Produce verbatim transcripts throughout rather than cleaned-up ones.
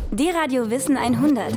D-Radio Wissen hundert.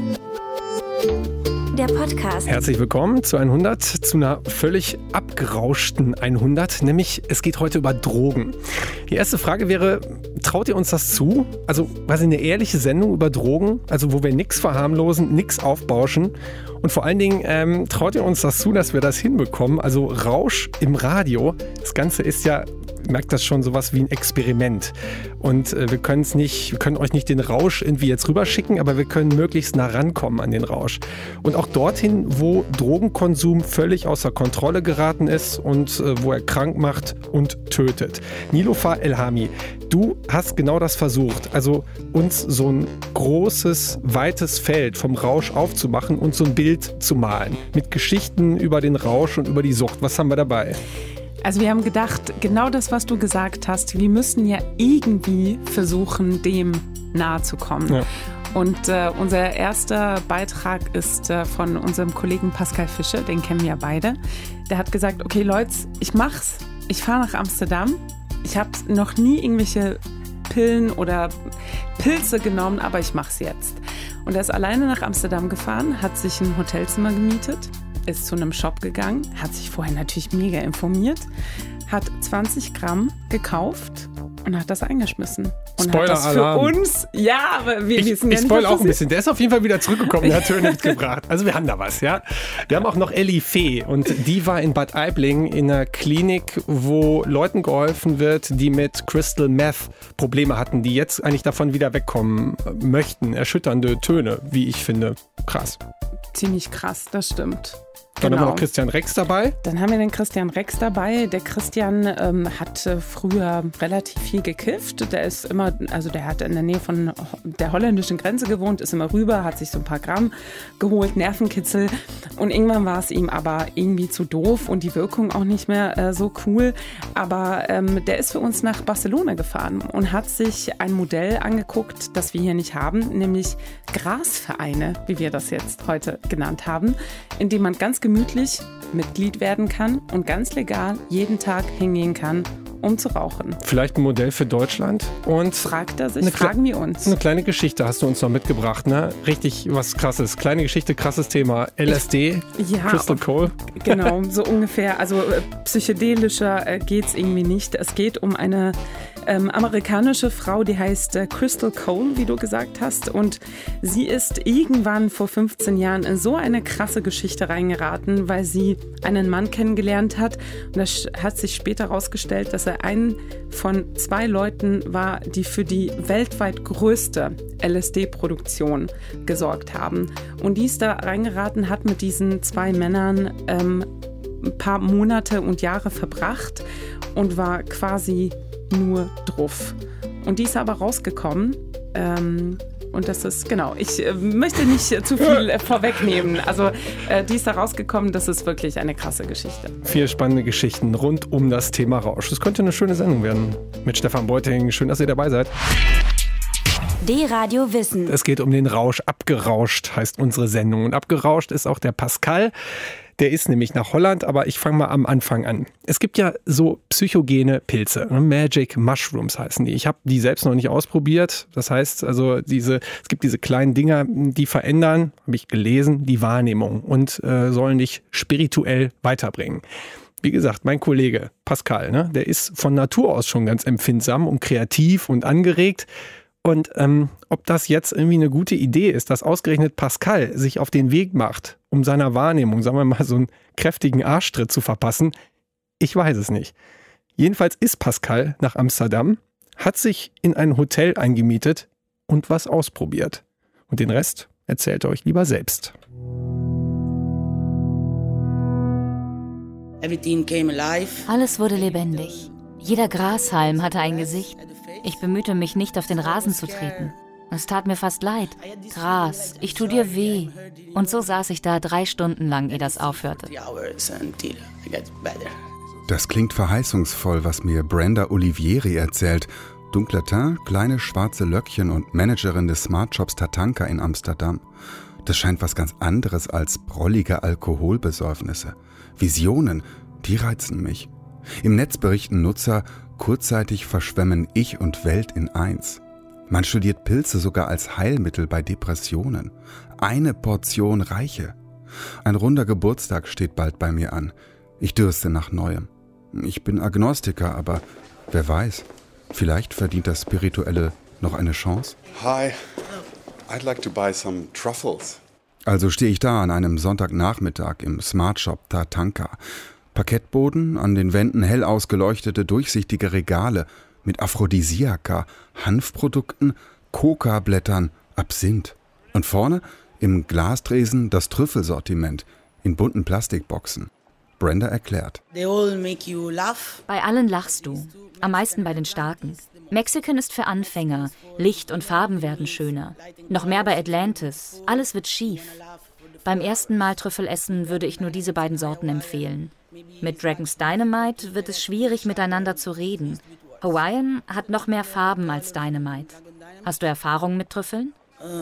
Der Podcast. Herzlich willkommen zu hundert, zu einer völlig abgerauschten hundert, nämlich es geht heute über Drogen. Die erste Frage wäre, traut ihr uns das zu? Also quasi eine ehrliche Sendung über Drogen, also wo wir nichts verharmlosen, nichts aufbauschen und vor allen Dingen ähm, traut ihr uns das zu, dass wir das hinbekommen? Also Rausch im Radio, das Ganze ist ja, merkt das schon, sowas wie ein Experiment. Und äh, wir können es nicht, wir können euch nicht den Rausch irgendwie jetzt rüberschicken, aber wir können möglichst nah rankommen an den Rausch. Und auch dorthin, wo Drogenkonsum völlig außer Kontrolle geraten ist und äh, wo er krank macht und tötet. Niloufar Elhami, du hast genau das versucht. Also uns so ein großes, weites Feld vom Rausch aufzumachen und so ein Bild zu malen. Mit Geschichten über den Rausch und über die Sucht. Was haben wir dabei? Also wir haben gedacht, genau das, was du gesagt hast, wir müssen ja irgendwie versuchen, dem nahe zu kommen. Ja. Und äh, unser erster Beitrag ist äh, von unserem Kollegen Pascal Fischer, den kennen wir ja beide. Der hat gesagt, okay Leute, ich mach's, ich fahre nach Amsterdam. Ich habe noch nie irgendwelche Pillen oder Pilze genommen, aber ich mach's jetzt. Und er ist alleine nach Amsterdam gefahren, hat sich ein Hotelzimmer gemietet, ist zu einem Shop gegangen, hat sich vorher natürlich mega informiert, hat zwanzig Gramm gekauft und hat das eingeschmissen. Und Spoiler hat das für Alarm. uns, ja, aber wir ich, wissen ich ja nicht, spoil was auch ein ist. bisschen. Der ist auf jeden Fall wieder zurückgekommen, der hat Töne mitgebracht. Also wir haben da was, ja. Wir haben auch noch Elli Fee und die war in Bad Aibling in einer Klinik, wo Leuten geholfen wird, die mit Crystal Meth Probleme hatten, die jetzt eigentlich davon wieder wegkommen möchten. Erschütternde Töne, wie ich finde. Krass. Ziemlich krass, das stimmt. Dann Genau. haben wir noch Christian Rex dabei. Dann haben wir den Christian Rex dabei. Der Christian ähm, hat äh, früher relativ viel gekifft. Der ist immer, also der hat in der Nähe von der holländischen Grenze gewohnt, ist immer rüber, hat sich so ein paar Gramm geholt, Nervenkitzel. Und irgendwann war es ihm aber irgendwie zu doof und die Wirkung auch nicht mehr äh, so cool. Aber ähm, der ist für uns nach Barcelona gefahren und hat sich ein Modell angeguckt, das wir hier nicht haben, nämlich Grasvereine, wie wir das jetzt heute genannt haben, in dem man ganz gemütlich Mitglied werden kann und ganz legal jeden Tag hingehen kann, um zu rauchen. Vielleicht ein Modell für Deutschland. Und fragt er sich, eine fragen Kle- wir uns. Eine kleine Geschichte hast du uns noch mitgebracht, ne? Richtig was Krasses. Kleine Geschichte, krasses Thema. L S D, ja, Crystal Cole. Genau, so ungefähr. Also äh, psychedelischer äh, geht es irgendwie nicht. Es geht um eine ähm, amerikanische Frau, die heißt äh, Crystal Cole, wie du gesagt hast. Und sie ist irgendwann vor fünfzehn Jahren in so eine krasse Geschichte reingeraten, weil sie einen Mann kennengelernt hat. Und das hat sich später herausgestellt, dass er ein von zwei Leuten war, die für die weltweit größte L S D-Produktion gesorgt haben. Und die ist da reingeraten, hat mit diesen zwei Männern ähm, ein paar Monate und Jahre verbracht und war quasi nur druff. Und die ist aber rausgekommen. Ähm, Und das ist, genau, ich äh, möchte nicht äh, zu viel äh, vorwegnehmen. Also äh, die ist da rausgekommen, das ist wirklich eine krasse Geschichte. Vier spannende Geschichten rund um das Thema Rausch. Das könnte eine schöne Sendung werden mit Stefan Beuting. Schön, dass ihr dabei seid. D-Radio Wissen. Es geht um den Rausch. Abgerauscht heißt unsere Sendung. Und abgerauscht ist auch der Pascal. Der ist nämlich nach Holland, aber ich fange mal am Anfang an. Es gibt ja so psychogene Pilze, Magic Mushrooms heißen die. Ich habe die selbst noch nicht ausprobiert. Das heißt, also diese, es gibt diese kleinen Dinger, die verändern, habe ich gelesen, die Wahrnehmung und äh, sollen dich spirituell weiterbringen. Wie gesagt, mein Kollege Pascal, ne, der ist von Natur aus schon ganz empfindsam und kreativ und angeregt. Und ähm, ob das jetzt irgendwie eine gute Idee ist, dass ausgerechnet Pascal sich auf den Weg macht, um seiner Wahrnehmung, sagen wir mal, so einen kräftigen Arschtritt zu verpassen, ich weiß es nicht. Jedenfalls ist Pascal nach Amsterdam, hat sich in ein Hotel eingemietet und was ausprobiert. Und den Rest erzählt er euch lieber selbst. Alles wurde lebendig. Jeder Grashalm hatte ein Gesicht. Ich bemühte mich nicht, auf den Rasen zu treten. Es tat mir fast leid. Gras, ich tu dir weh. Und so saß ich da drei Stunden lang, ehe das aufhörte. Das klingt verheißungsvoll, was mir Brenda Olivieri erzählt. Dunkler Teint, kleine schwarze Löckchen und Managerin des Smart Shops Tatanka in Amsterdam. Das scheint was ganz anderes als brollige Alkoholbesäufnisse. Visionen, die reizen mich. Im Netz berichten Nutzer, kurzzeitig verschwemmen Ich und Welt in eins. Man studiert Pilze sogar als Heilmittel bei Depressionen. Eine Portion reiche. Ein runder Geburtstag steht bald bei mir an. Ich dürste nach Neuem. Ich bin Agnostiker, aber wer weiß, vielleicht verdient das Spirituelle noch eine Chance. Hi, I'd like to buy some truffles. Also stehe ich da an einem Sonntagnachmittag im Smart Shop Tatanka. Parkettboden, an den Wänden hell ausgeleuchtete, durchsichtige Regale mit Aphrodisiaka, Hanfprodukten, Coca-Blättern, Absinth. Und vorne im Glastresen das Trüffelsortiment in bunten Plastikboxen. Brenda erklärt. Bei allen lachst du, am meisten bei den Starken. Mexican ist für Anfänger, Licht und Farben werden schöner. Noch mehr bei Atlantis, alles wird schief. Beim ersten Mal Trüffel essen würde ich nur diese beiden Sorten empfehlen. Mit Dragon's Dynamite wird es schwierig, miteinander zu reden. Hawaiian hat noch mehr Farben als Dynamite. Hast du Erfahrungen mit Trüffeln?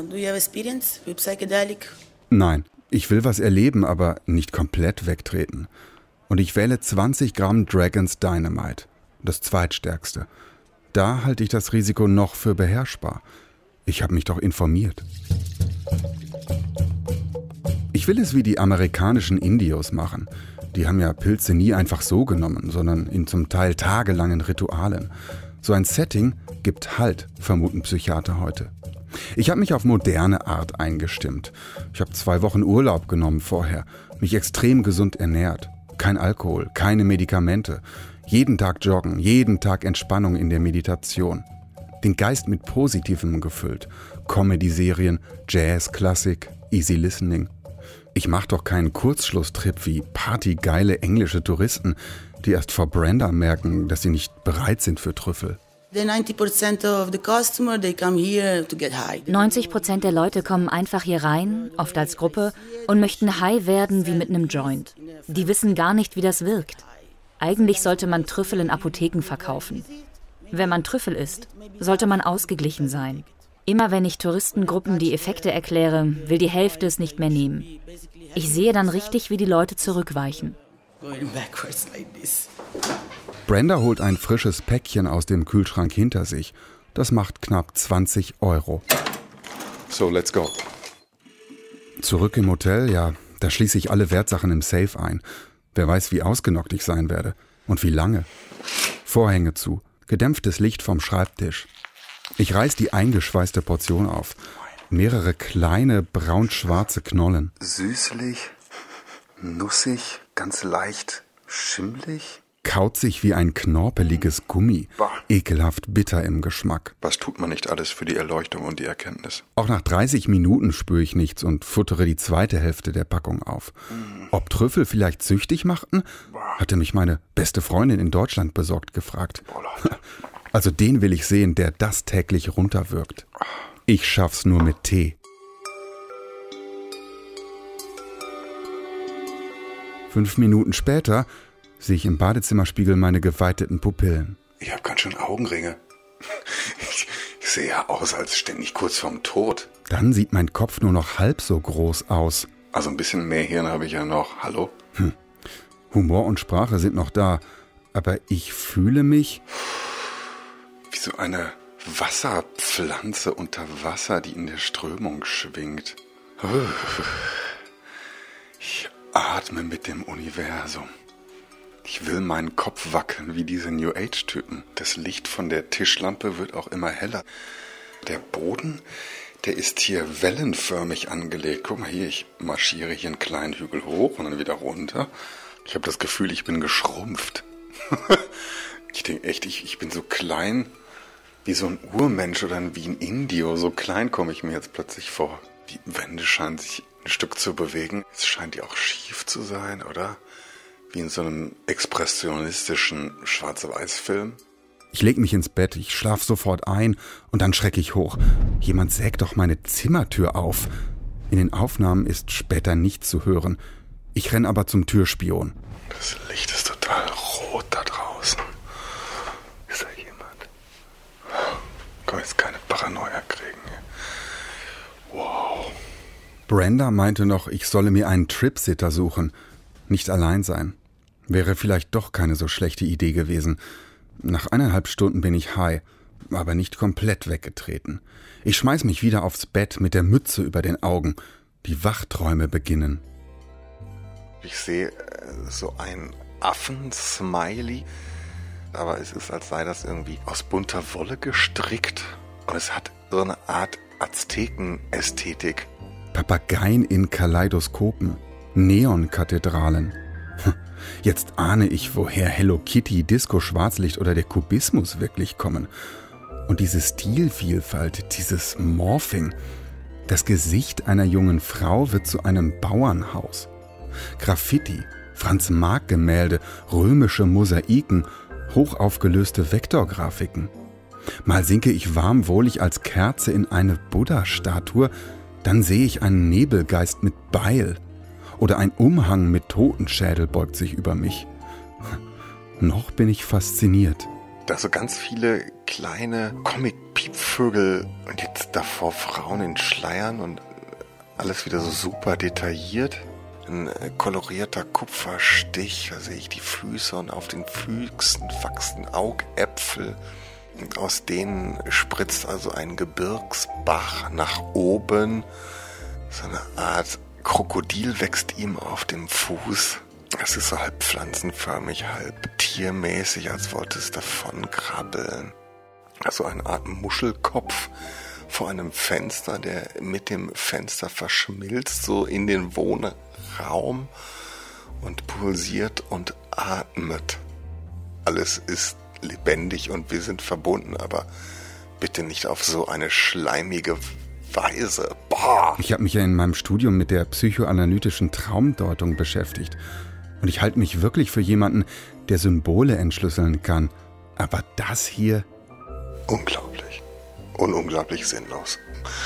Nein, ich will was erleben, aber nicht komplett wegtreten. Und ich wähle zwanzig Gramm Dragon's Dynamite, das zweitstärkste. Da halte ich das Risiko noch für beherrschbar. Ich habe mich doch informiert. Ich will es wie die amerikanischen Indios machen. Die haben ja Pilze nie einfach so genommen, sondern in zum Teil tagelangen Ritualen. So ein Setting gibt Halt, vermuten Psychiater heute. Ich habe mich auf moderne Art eingestimmt. Ich habe zwei Wochen Urlaub genommen vorher, mich extrem gesund ernährt. Kein Alkohol, keine Medikamente. Jeden Tag joggen, jeden Tag Entspannung in der Meditation. Den Geist mit Positivem gefüllt. Comedy-Serien, Jazz, Klassik, Easy Listening. Ich mache doch keinen Kurzschlusstrip wie partygeile englische Touristen, die erst vor Brenda merken, dass sie nicht bereit sind für Trüffel. neunzig Prozent der Leute kommen einfach hier rein, oft als Gruppe, und möchten high werden wie mit einem Joint. Die wissen gar nicht, wie das wirkt. Eigentlich sollte man Trüffel in Apotheken verkaufen. Wenn man Trüffel isst, sollte man ausgeglichen sein. Immer wenn ich Touristengruppen die Effekte erkläre, will die Hälfte es nicht mehr nehmen. Ich sehe dann richtig, wie die Leute zurückweichen. Brenda holt ein frisches Päckchen aus dem Kühlschrank hinter sich. Das macht knapp zwanzig Euro. So, let's go. Zurück im Hotel, ja, da schließe ich alle Wertsachen im Safe ein. Wer weiß, wie ausgenockt ich sein werde. Und wie lange. Vorhänge zu, gedämpftes Licht vom Schreibtisch. Ich reiß die eingeschweißte Portion auf. Mehrere kleine, braun-schwarze Knollen. Süßlich, nussig, ganz leicht schimmlig. Kauzig wie ein knorpeliges Gummi. Ekelhaft bitter im Geschmack. Was tut man nicht alles für die Erleuchtung und die Erkenntnis? Auch nach dreißig Minuten spüre ich nichts und futtere die zweite Hälfte der Packung auf. Ob Trüffel vielleicht süchtig machten? Hatte mich meine beste Freundin in Deutschland besorgt gefragt. Also den will ich sehen, der das täglich runterwirkt. Ich schaff's nur mit Tee. Fünf Minuten später sehe ich im Badezimmerspiegel meine geweiteten Pupillen. Ich habe ganz schön Augenringe. Ich, ich sehe ja aus, als stände ich kurz vorm Tod. Dann sieht mein Kopf nur noch halb so groß aus. Also ein bisschen mehr Hirn habe ich ja noch. Hallo? Hm. Humor und Sprache sind noch da, aber ich fühle mich wie so eine Wasserpflanze unter Wasser, die in der Strömung schwingt. Ich atme mit dem Universum. Ich will meinen Kopf wackeln wie diese New Age-Typen. Das Licht von der Tischlampe wird auch immer heller. Der Boden, der ist hier wellenförmig angelegt. Guck mal hier, ich marschiere hier einen kleinen Hügel hoch und dann wieder runter. Ich habe das Gefühl, ich bin geschrumpft. Ich denke echt, ich, ich bin so klein wie so ein Urmensch oder wie ein Indio. So klein komme ich mir jetzt plötzlich vor. Die Wände scheinen sich ein Stück zu bewegen. Es scheint ja auch schief zu sein, oder? Wie in so einem expressionistischen Schwarz-Weiß-Film. Ich leg mich ins Bett, ich schlaf sofort ein und dann schrecke ich hoch. Jemand sägt doch meine Zimmertür auf. In den Aufnahmen ist später nichts zu hören. Ich renn aber zum Türspion. Das Licht ist total rot da draußen. Ist da jemand? Ich kann jetzt keine Paranoia kriegen. Wow. Brenda meinte noch, ich solle mir einen Tripsitter suchen. Nicht allein sein. Wäre vielleicht doch keine so schlechte Idee gewesen. Nach eineinhalb Stunden bin ich high. aber nicht komplett weggetreten. Ich schmeiß mich wieder aufs Bett mit der Mütze über den Augen. Die Wachträume beginnen. Ich sehe so ein Affen-Smiley, aber es ist, als sei das irgendwie aus bunter Wolle gestrickt. Und es hat so eine Art Azteken-Ästhetik. Papageien in Kaleidoskopen, Neonkathedralen. Jetzt ahne ich, woher Hello Kitty, Disco-Schwarzlicht oder der Kubismus wirklich kommen. Und diese Stilvielfalt, dieses Morphing. Das Gesicht einer jungen Frau wird zu einem Bauernhaus. Graffiti, Franz-Marc-Gemälde, römische Mosaiken, hochaufgelöste Vektorgrafiken. Mal sinke ich warmwohlig als Kerze in eine Buddha-Statue, dann sehe ich einen Nebelgeist mit Beil. Oder ein Umhang mit Totenschädel beugt sich über mich. Noch bin ich fasziniert. Da so ganz viele kleine Comic-Piepvögel und jetzt davor Frauen in Schleiern und alles wieder so super detailliert. Ein kolorierter Kupferstich, da sehe ich die Füße und auf den Füßen wachsen Augäpfel. Und aus denen spritzt also ein Gebirgsbach nach oben. So eine Art Krokodil wächst ihm auf dem Fuß. Es ist so halb pflanzenförmig, halb tiermäßig, als wollte es davon krabbeln. Also eine Art Muschelkopf vor einem Fenster, der mit dem Fenster verschmilzt, so in den Wohnraum und pulsiert und atmet. Alles ist lebendig und wir sind verbunden, aber bitte nicht auf so eine schleimige Weise. Boah. Ich habe mich ja in meinem Studium mit der psychoanalytischen Traumdeutung beschäftigt. Und ich halte mich wirklich für jemanden, der Symbole entschlüsseln kann. Aber das hier? Unglaublich. Und unglaublich sinnlos.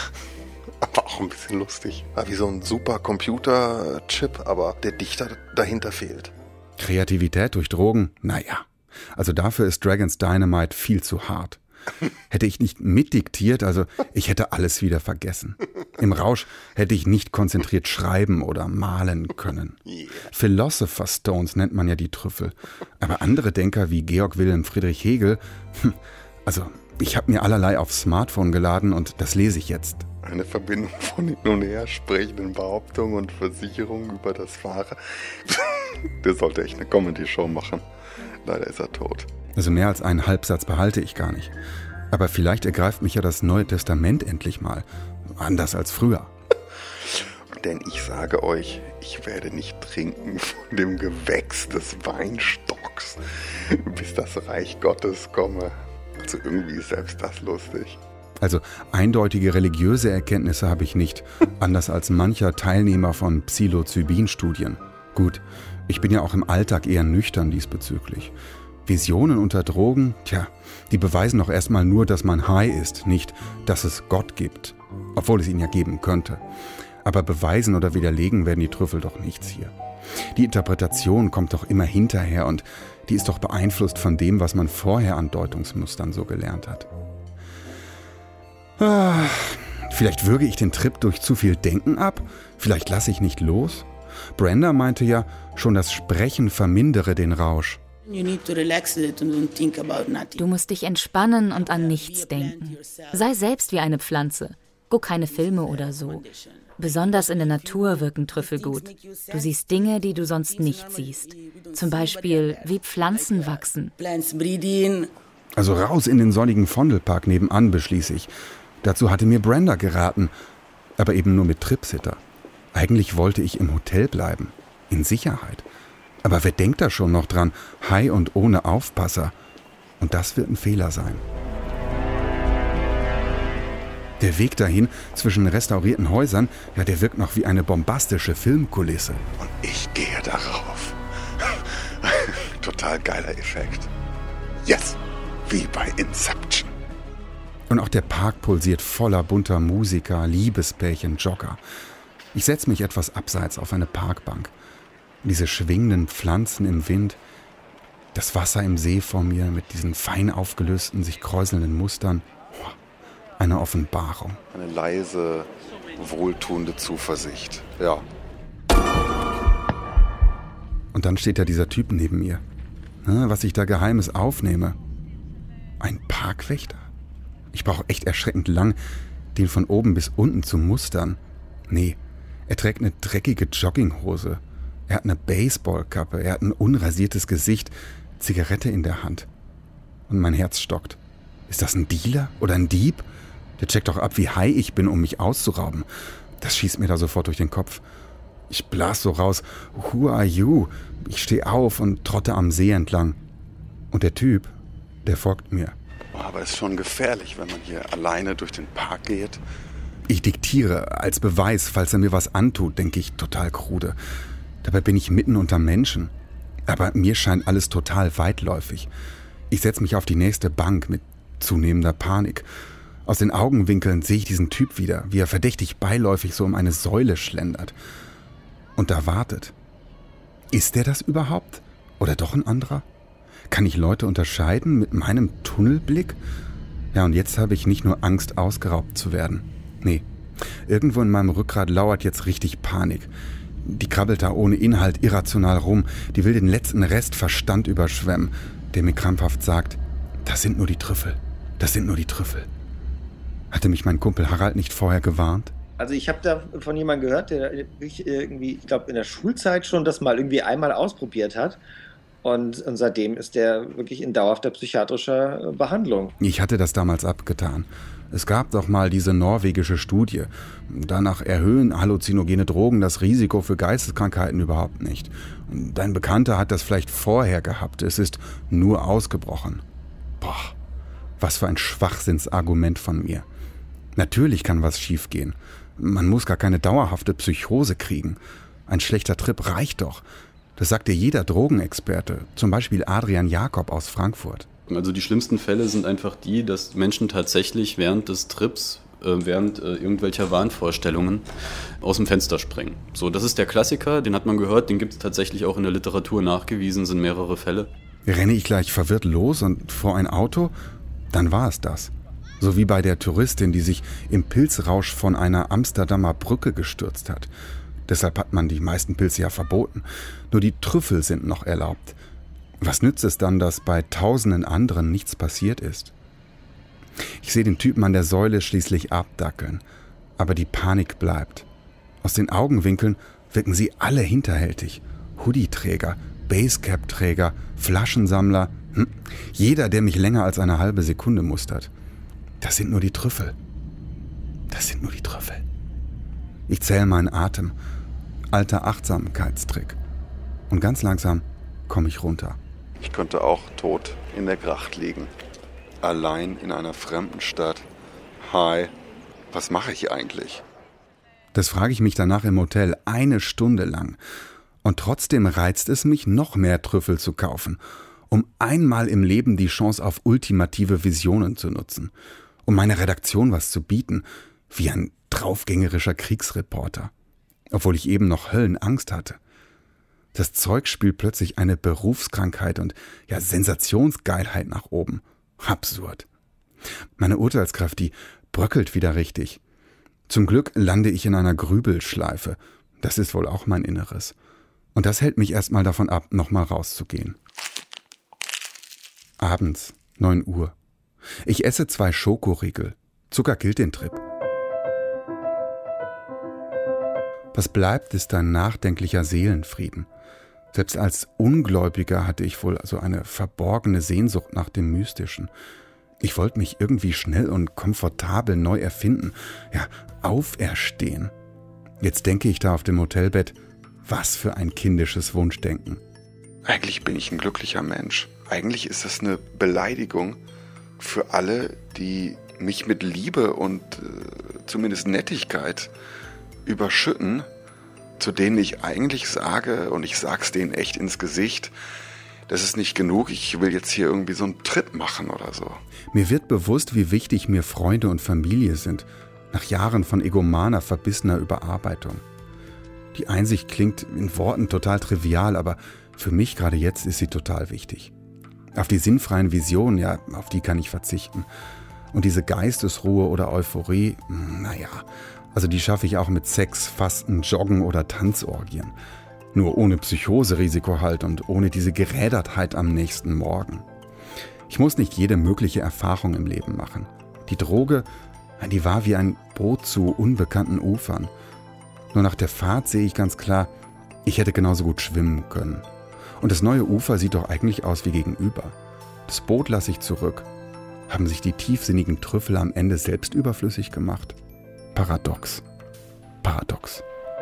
Aber auch ein bisschen lustig. War wie so ein super Computerchip, aber der Dichter dahinter fehlt. Kreativität durch Drogen? Naja. Also dafür ist Dragon's Dynamite viel zu hart. Hätte ich nicht mitdiktiert, also ich hätte alles wieder vergessen. Im Rausch hätte ich nicht konzentriert schreiben oder malen können. Yeah. Philosopher Stones nennt man ja die Trüffel. Aber andere Denker wie Georg Wilhelm Friedrich Hegel, also ich habe mir allerlei aufs Smartphone geladen und das lese ich jetzt. Eine Verbindung von hin und her sprechenden Behauptungen und Versicherungen über das Wahre. Der sollte echt eine Comedy-Show machen. Leider ist er tot. Also mehr als einen Halbsatz behalte ich gar nicht. Aber vielleicht ergreift mich ja das Neue Testament endlich mal. Anders als früher. Denn ich sage euch, ich werde nicht trinken von dem Gewächs des Weinstocks, bis das Reich Gottes komme. Also irgendwie ist selbst das lustig. Also eindeutige religiöse Erkenntnisse habe ich nicht, anders als mancher Teilnehmer von Psilocybin-Studien. Gut, ich bin ja auch im Alltag eher nüchtern diesbezüglich. Visionen unter Drogen, tja, die beweisen doch erstmal nur, dass man high ist, nicht, dass es Gott gibt. Obwohl es ihn ja geben könnte. Aber beweisen oder widerlegen werden die Trüffel doch nichts hier. Die Interpretation kommt doch immer hinterher und die ist doch beeinflusst von dem, was man vorher an Deutungsmustern so gelernt hat. Ah, vielleicht würge ich den Trip durch zu viel Denken ab? Vielleicht lasse ich nicht los? Brenda meinte ja, schon das Sprechen vermindere den Rausch. Du musst dich entspannen und an nichts denken. Sei selbst wie eine Pflanze. Guck keine Filme oder so. Besonders in der Natur wirken Trüffel gut. Du siehst Dinge, die du sonst nicht siehst. Zum Beispiel, wie Pflanzen wachsen. Also raus in den sonnigen Vondelpark nebenan, beschließe ich. Dazu hatte mir Brenda geraten, aber eben nur mit Tripsitter. Eigentlich wollte ich im Hotel bleiben, in Sicherheit. Aber wer denkt da schon noch dran, high und ohne Aufpasser? Und das wird ein Fehler sein. Der Weg dahin zwischen restaurierten Häusern, ja, der wirkt noch wie eine bombastische Filmkulisse. Und ich gehe darauf. Total geiler Effekt. Yes, wie bei Inception. Und auch der Park pulsiert voller bunter Musiker, Liebespärchen, Jogger. Ich setze mich etwas abseits auf eine Parkbank. Diese schwingenden Pflanzen im Wind, das Wasser im See vor mir mit diesen fein aufgelösten, sich kräuselnden Mustern. Eine Offenbarung. Eine leise, wohltuende Zuversicht, ja. Und dann steht da dieser Typ neben mir. Was ich da Geheimes aufnehme. Ein Parkwächter? Ich brauche echt erschreckend lang, den von oben bis unten zu mustern. Nee, er trägt eine dreckige Jogginghose. Er hat eine Baseballkappe, er hat ein unrasiertes Gesicht, Zigarette in der Hand. Und mein Herz stockt. Ist das ein Dealer oder ein Dieb? Der checkt doch ab, wie high ich bin, um mich auszurauben. Das schießt mir da sofort durch den Kopf. Ich blas so raus, who are you? Ich stehe auf und trotte am See entlang. Und der Typ, der folgt mir. Aber es ist schon gefährlich, wenn man hier alleine durch den Park geht. Ich diktiere als Beweis, falls er mir was antut, denke ich total krude. Dabei bin ich mitten unter Menschen. Aber mir scheint alles total weitläufig. Ich setze mich auf die nächste Bank mit zunehmender Panik. Aus den Augenwinkeln sehe ich diesen Typ wieder, wie er verdächtig beiläufig so um eine Säule schlendert. Und da wartet. Ist der das überhaupt? Oder doch ein anderer? Kann ich Leute unterscheiden mit meinem Tunnelblick? Ja, und jetzt habe ich nicht nur Angst, ausgeraubt zu werden. Nee, irgendwo in meinem Rückgrat lauert jetzt richtig Panik. Die krabbelt da ohne Inhalt irrational rum. Die will den letzten Rest Verstand überschwemmen, der mir krampfhaft sagt, das sind nur die Trüffel. Das sind nur die Trüffel. Hatte mich mein Kumpel Harald nicht vorher gewarnt? Also ich habe da von jemandem gehört, der irgendwie, ich glaube in der Schulzeit schon das mal irgendwie einmal ausprobiert hat. Und, und seitdem ist der wirklich in dauerhafter psychiatrischer Behandlung. Ich hatte das damals abgetan. Es gab doch mal diese norwegische Studie. Danach erhöhen halluzinogene Drogen das Risiko für Geisteskrankheiten überhaupt nicht. Dein Bekannter hat das vielleicht vorher gehabt. Es ist nur ausgebrochen. Boah, was für ein Schwachsinnsargument von mir. Natürlich kann was schiefgehen. Man muss gar keine dauerhafte Psychose kriegen. Ein schlechter Trip reicht doch. Das sagt dir jeder Drogenexperte, zum Beispiel Adrian Jakob aus Frankfurt. Also die schlimmsten Fälle sind einfach die, dass Menschen tatsächlich während des Trips, äh, während äh, irgendwelcher Wahnvorstellungen aus dem Fenster springen. So, das ist der Klassiker, den hat man gehört, den gibt es tatsächlich auch in der Literatur nachgewiesen, sind mehrere Fälle. Renne ich gleich verwirrt los und vor ein Auto? Dann war es das. So wie bei der Touristin, die sich im Pilzrausch von einer Amsterdamer Brücke gestürzt hat. Deshalb hat man die meisten Pilze ja verboten. Nur die Trüffel sind noch erlaubt. Was nützt es dann, dass bei tausenden anderen nichts passiert ist? Ich sehe den Typen an der Säule schließlich abdackeln. Aber die Panik bleibt. Aus den Augenwinkeln wirken sie alle hinterhältig. Hoodie-Träger, Basecap-Träger, Flaschensammler. Hm. Jeder, der mich länger als eine halbe Sekunde mustert. Das sind nur die Trüffel. Das sind nur die Trüffel. Ich zähle meinen Atem. Alter Achtsamkeitstrick. Und ganz langsam komme ich runter. Ich könnte auch tot in der Gracht liegen. Allein in einer fremden Stadt. Hi, was mache ich eigentlich? Das frage ich mich danach im Hotel eine Stunde lang. Und trotzdem reizt es mich, noch mehr Trüffel zu kaufen, um einmal im Leben die Chance auf ultimative Visionen zu nutzen. Um meiner Redaktion was zu bieten, wie ein draufgängerischer Kriegsreporter. Obwohl ich eben noch Höllenangst hatte. Das Zeug spielt plötzlich eine Berufskrankheit und ja Sensationsgeilheit nach oben. Absurd. Meine Urteilskraft, die bröckelt wieder richtig. Zum Glück lande ich in einer Grübelschleife. Das ist wohl auch mein Inneres. Und das hält mich erstmal davon ab, nochmal rauszugehen. Abends, neun Uhr. Ich esse zwei Schokoriegel. Zucker killt den Trip. Was bleibt, ist ein nachdenklicher Seelenfrieden. Selbst als Ungläubiger hatte ich wohl so eine verborgene Sehnsucht nach dem Mystischen. Ich wollte mich irgendwie schnell und komfortabel neu erfinden, ja, auferstehen. Jetzt denke ich da auf dem Hotelbett, was für ein kindisches Wunschdenken. Eigentlich bin ich ein glücklicher Mensch. Eigentlich ist das eine Beleidigung für alle, die mich mit Liebe und äh, zumindest Nettigkeit überschütten, zu denen ich eigentlich sage, und ich sag's denen echt ins Gesicht, das ist nicht genug, ich will jetzt hier irgendwie so einen Trip machen oder so. Mir wird bewusst, wie wichtig mir Freunde und Familie sind, nach Jahren von egomaner, verbissener Überarbeitung. Die Einsicht klingt in Worten total trivial, aber für mich gerade jetzt ist sie total wichtig. Auf die sinnfreien Visionen, ja, auf die kann ich verzichten. Und diese Geistesruhe oder Euphorie, naja, also die schaffe ich auch mit Sex, Fasten, Joggen oder Tanzorgien. Nur ohne Psychoserisiko halt und ohne diese Gerädertheit am nächsten Morgen. Ich muss nicht jede mögliche Erfahrung im Leben machen. Die Droge, die war wie ein Boot zu unbekannten Ufern. Nur nach der Fahrt sehe ich ganz klar, ich hätte genauso gut schwimmen können. Und das neue Ufer sieht doch eigentlich aus wie gegenüber. Das Boot lasse ich zurück. Haben sich die tiefsinnigen Trüffel am Ende selbst überflüssig gemacht? Paradox. Paradox.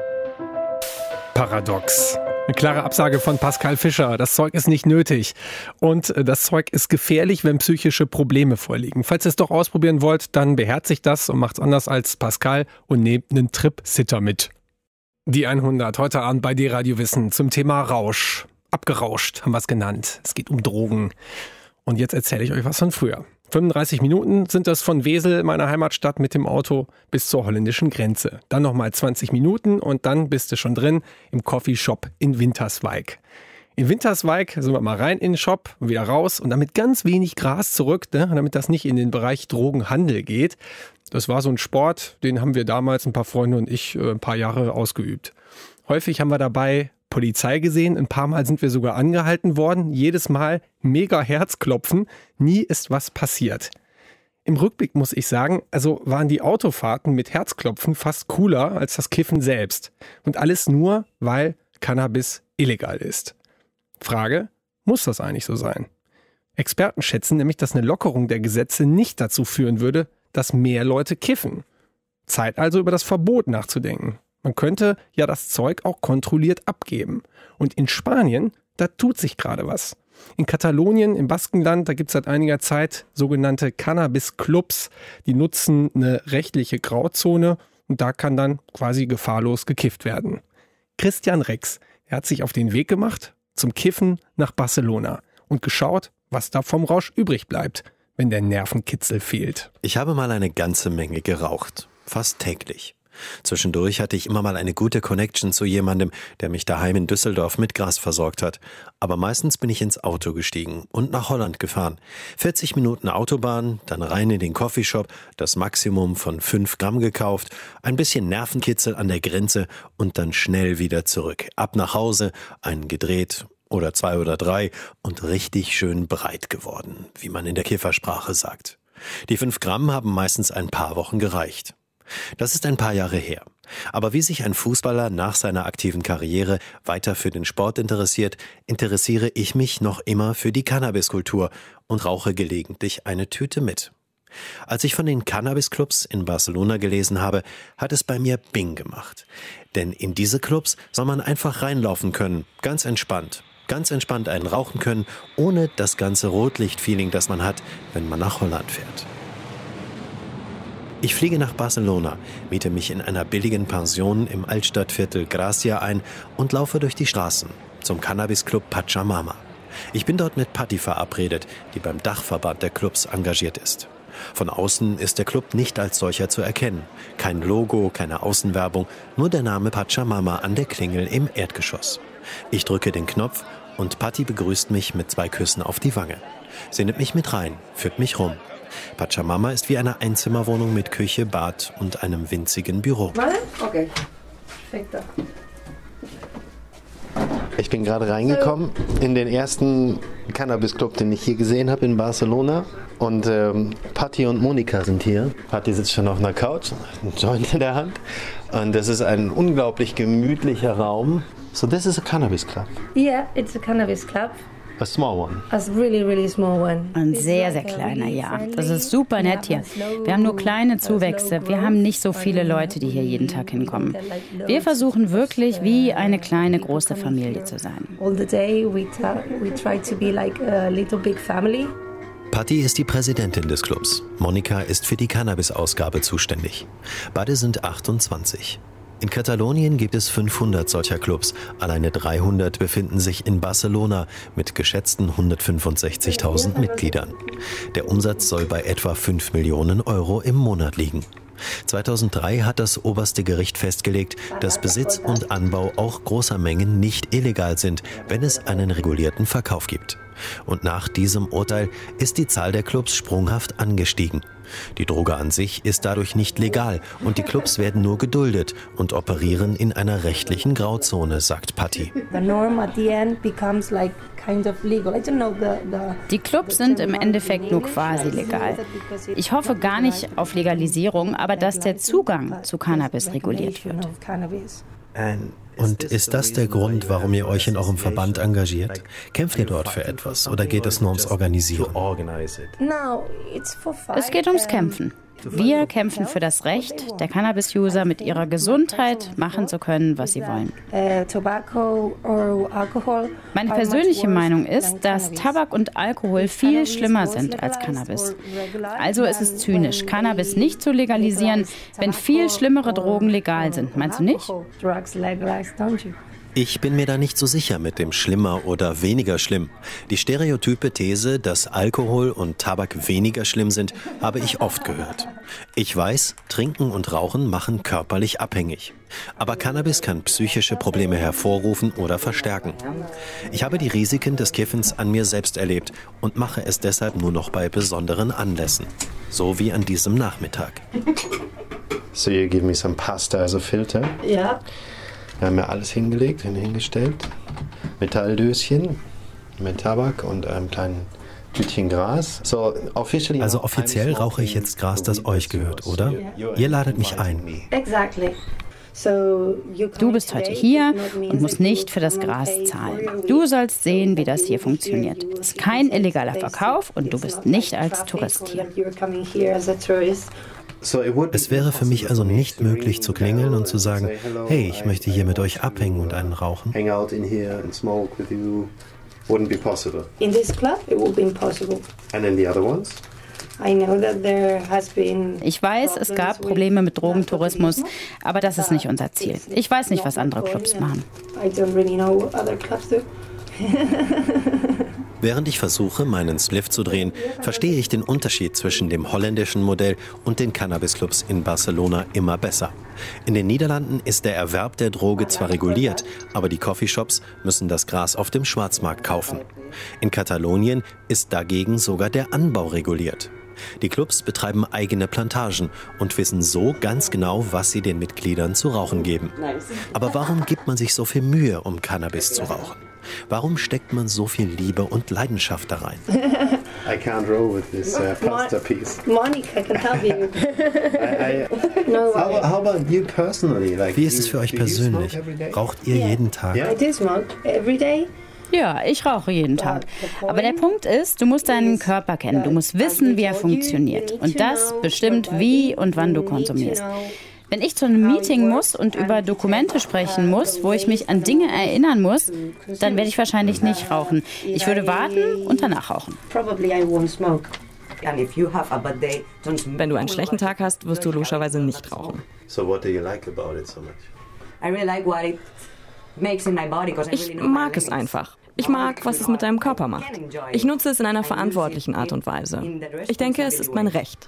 Paradox. Eine klare Absage von Pascal Fischer. Das Zeug ist nicht nötig. Und das Zeug ist gefährlich, wenn psychische Probleme vorliegen. Falls ihr es doch ausprobieren wollt, dann beherzigt das und macht's anders als Pascal und nehmt einen Trip-Sitter mit. Die hundert, heute Abend bei D-Radio Wissen zum Thema Rausch. Abgerauscht haben wir es genannt. Es geht um Drogen. Und jetzt erzähle ich euch was von früher. fünfunddreißig Minuten sind das von Wesel, meiner Heimatstadt, mit dem Auto bis zur holländischen Grenze. Dann nochmal zwanzig Minuten und dann bist du schon drin im Coffeeshop in Winterswijk. In Winterswijk sind wir mal rein in den Shop und wieder raus und dann mit ganz wenig Gras zurück, ne, damit das nicht in den Bereich Drogenhandel geht. Das war so ein Sport, den haben wir damals, ein paar Freunde und ich, ein paar Jahre ausgeübt. Häufig haben wir dabei Polizei gesehen, ein paar Mal sind wir sogar angehalten worden, jedes Mal mega Herzklopfen, nie ist was passiert. Im Rückblick muss ich sagen, also waren die Autofahrten mit Herzklopfen fast cooler als das Kiffen selbst. Und alles nur, weil Cannabis illegal ist. Frage, muss das eigentlich so sein? Experten schätzen nämlich, dass eine Lockerung der Gesetze nicht dazu führen würde, dass mehr Leute kiffen. Zeit also über das Verbot nachzudenken. Man könnte ja das Zeug auch kontrolliert abgeben. Und in Spanien, da tut sich gerade was. In Katalonien, im Baskenland, da gibt es seit einiger Zeit sogenannte Cannabis-Clubs. Die nutzen eine rechtliche Grauzone und da kann dann quasi gefahrlos gekifft werden. Christian Rex, er hat sich auf den Weg gemacht zum Kiffen nach Barcelona und geschaut, was da vom Rausch übrig bleibt, wenn der Nervenkitzel fehlt. Ich habe mal eine ganze Menge geraucht, fast täglich. Zwischendurch hatte ich immer mal eine gute Connection zu jemandem, der mich daheim in Düsseldorf mit Gras versorgt hat. Aber meistens bin ich ins Auto gestiegen und nach Holland gefahren. vierzig Minuten Autobahn, dann rein in den Coffeeshop, das Maximum von fünf Gramm gekauft, ein bisschen Nervenkitzel an der Grenze und dann schnell wieder zurück. Ab nach Hause, einen gedreht oder zwei oder drei und richtig schön breit geworden, wie man in der Kiffersprache sagt. Die fünf Gramm haben meistens ein paar Wochen gereicht. Das ist ein paar Jahre her. Aber wie sich ein Fußballer nach seiner aktiven Karriere weiter für den Sport interessiert, interessiere ich mich noch immer für die Cannabiskultur und rauche gelegentlich eine Tüte mit. Als ich von den Cannabis-Clubs in Barcelona gelesen habe, hat es bei mir Bing gemacht. Denn in diese Clubs soll man einfach reinlaufen können, ganz entspannt. Ganz entspannt einen rauchen können, ohne das ganze Rotlicht-Feeling, das man hat, wenn man nach Holland fährt. Ich fliege nach Barcelona, miete mich in einer billigen Pension im Altstadtviertel Gracia ein und laufe durch die Straßen zum Cannabis-Club Pachamama. Ich bin dort mit Patti verabredet, die beim Dachverband der Clubs engagiert ist. Von außen ist der Club nicht als solcher zu erkennen. Kein Logo, keine Außenwerbung, nur der Name Pachamama an der Klingel im Erdgeschoss. Ich drücke den Knopf und Patti begrüßt mich mit zwei Küssen auf die Wange. Sie nimmt mich mit rein, führt mich rum. Pachamama ist wie eine Einzimmerwohnung mit Küche, Bad und einem winzigen Büro. Okay. Perfekt. Ich bin gerade reingekommen in den ersten Cannabis-Club, den ich hier gesehen habe in Barcelona. Und ähm, Patti und Monika sind hier. Patti sitzt schon auf einer Couch, ein Joint in der Hand. Und das ist ein unglaublich gemütlicher Raum. So this is a cannabis club? Yeah, it's a cannabis club. A small one. A really, really small one. Ein sehr, sehr kleiner, ja. Das ist super nett hier. Wir haben nur kleine Zuwächse. Wir haben nicht so viele Leute, die hier jeden Tag hinkommen. Wir versuchen wirklich, wie eine kleine, große Familie zu sein. All the day we try to be like a little big family. Patti ist die Präsidentin des Clubs. Monika ist für die Cannabis-Ausgabe zuständig. Beide sind achtundzwanzig. In Katalonien gibt es fünfhundert solcher Clubs. Alleine dreihundert befinden sich in Barcelona mit geschätzten hundertfünfundsechzigtausend Mitgliedern. Der Umsatz soll bei etwa fünf Millionen Euro im Monat liegen. zweitausenddrei hat das oberste Gericht festgelegt, dass Besitz und Anbau auch großer Mengen nicht illegal sind, wenn es einen regulierten Verkauf gibt. Und nach diesem Urteil ist die Zahl der Clubs sprunghaft angestiegen. Die Droge an sich ist dadurch nicht legal und die Clubs werden nur geduldet und operieren in einer rechtlichen Grauzone, sagt Patti. Die Clubs sind im Endeffekt nur quasi legal. Ich hoffe gar nicht auf Legalisierung, aber dass der Zugang zu Cannabis reguliert wird. Und ist das der Grund, warum ihr euch in eurem Verband engagiert? Kämpft ihr dort für etwas oder geht es nur ums Organisieren? Es geht ums Kämpfen. Wir kämpfen für das Recht der Cannabis-User mit ihrer Gesundheit machen zu können, was sie wollen. Meine persönliche Meinung ist, dass Tabak und Alkohol viel schlimmer sind als Cannabis. Also ist es zynisch, Cannabis nicht zu legalisieren, wenn viel schlimmere Drogen legal sind. Meinst du nicht? Ich bin mir da nicht so sicher mit dem schlimmer oder weniger schlimm. Die stereotype These, dass Alkohol und Tabak weniger schlimm sind, habe ich oft gehört. Ich weiß, Trinken und Rauchen machen körperlich abhängig. Aber Cannabis kann psychische Probleme hervorrufen oder verstärken. Ich habe die Risiken des Kiffens an mir selbst erlebt und mache es deshalb nur noch bei besonderen Anlässen. So wie an diesem Nachmittag. So you give me some pasta as a filter? Ja. Wir haben ja alles hingelegt, hingestellt. Metalldöschen mit Tabak und einem kleinen Tütchen Gras. So, also offiziell rauche ich jetzt Gras, das euch gehört, oder? Ihr ladet mich ein. Exactly. Du bist heute hier und musst nicht für das Gras zahlen. Du sollst sehen, wie das hier funktioniert. Es ist kein illegaler Verkauf und du bist nicht als Tourist hier. Es wäre für mich also nicht möglich zu klingeln und zu sagen, hey, ich möchte hier mit euch abhängen und einen rauchen. In this club, it would be impossible. And in the other ones? Ich weiß, es gab Probleme mit Drogentourismus, aber das ist nicht unser Ziel. Ich weiß nicht, was andere Clubs machen. Während ich versuche, meinen Spliff zu drehen, verstehe ich den Unterschied zwischen dem holländischen Modell und den Cannabis-Clubs in Barcelona immer besser. In den Niederlanden ist der Erwerb der Droge zwar reguliert, aber die Coffeeshops müssen das Gras auf dem Schwarzmarkt kaufen. In Katalonien ist dagegen sogar der Anbau reguliert. Die Clubs betreiben eigene Plantagen und wissen so ganz genau, was sie den Mitgliedern zu rauchen geben. Aber warum gibt man sich so viel Mühe, um Cannabis zu rauchen? Warum steckt man so viel Liebe und Leidenschaft da rein? I can't roll with this uh, pasta piece. Monica can help you. I, I, no how, how about you personally? Like, Wie ist es für euch persönlich? Raucht ihr yeah. jeden Tag? I do smoke every day. Ja, ich rauche jeden Tag. Aber der Punkt ist, du musst deinen Körper kennen. Du musst wissen, wie er funktioniert. Und das bestimmt, wie und wann du konsumierst. Wenn ich zu einem Meeting muss und über Dokumente sprechen muss, wo ich mich an Dinge erinnern muss, dann werde ich wahrscheinlich nicht rauchen. Ich würde warten und danach rauchen. Wenn du einen schlechten Tag hast, wirst du logischerweise nicht rauchen. Ich mag es einfach. Ich mag, was es mit deinem Körper macht. Ich nutze es in einer verantwortlichen Art und Weise. Ich denke, es ist mein Recht.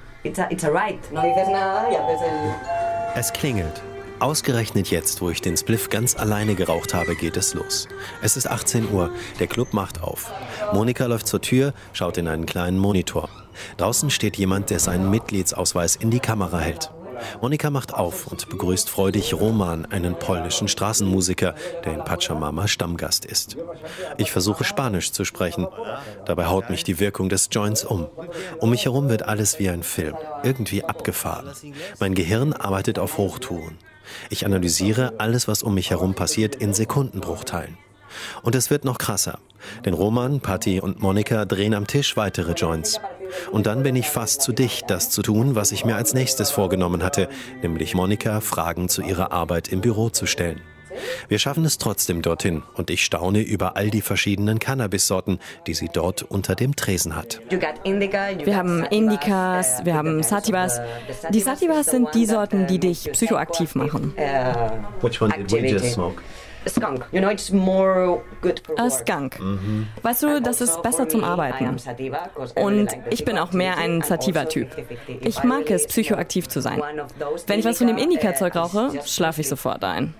Es klingelt. Ausgerechnet jetzt, wo ich den Spliff ganz alleine geraucht habe, geht es los. Es ist achtzehn Uhr, der Club macht auf. Monika läuft zur Tür, schaut in einen kleinen Monitor. Draußen steht jemand, der seinen Mitgliedsausweis in die Kamera hält. Monika macht auf und begrüßt freudig Roman, einen polnischen Straßenmusiker, der in Pachamama Stammgast ist. Ich versuche Spanisch zu sprechen. Dabei haut mich die Wirkung des Joints um. Um mich herum wird alles wie ein Film, irgendwie abgefahren. Mein Gehirn arbeitet auf Hochtouren. Ich analysiere alles, was um mich herum passiert, in Sekundenbruchteilen. Und es wird noch krasser, denn Roman, Patti und Monika drehen am Tisch weitere Joints. Und dann bin ich fast zu dicht, das zu tun, was ich mir als nächstes vorgenommen hatte, nämlich Monika Fragen zu ihrer Arbeit im Büro zu stellen. Wir schaffen es trotzdem dorthin und ich staune über all die verschiedenen Cannabis-Sorten, die sie dort unter dem Tresen hat. Wir haben Indicas, wir haben Sativas. Die Sativas sind die Sorten, die dich psychoaktiv machen. Which one did we just smoke? Skunk. You know, it's more good for work. Skunk. Mhm. Weißt du, das ist besser zum Arbeiten. Und ich bin auch mehr ein Sativa-Typ. Ich mag es, psychoaktiv zu sein. Wenn ich was von dem Indica-Zeug rauche, schlafe ich sofort ein.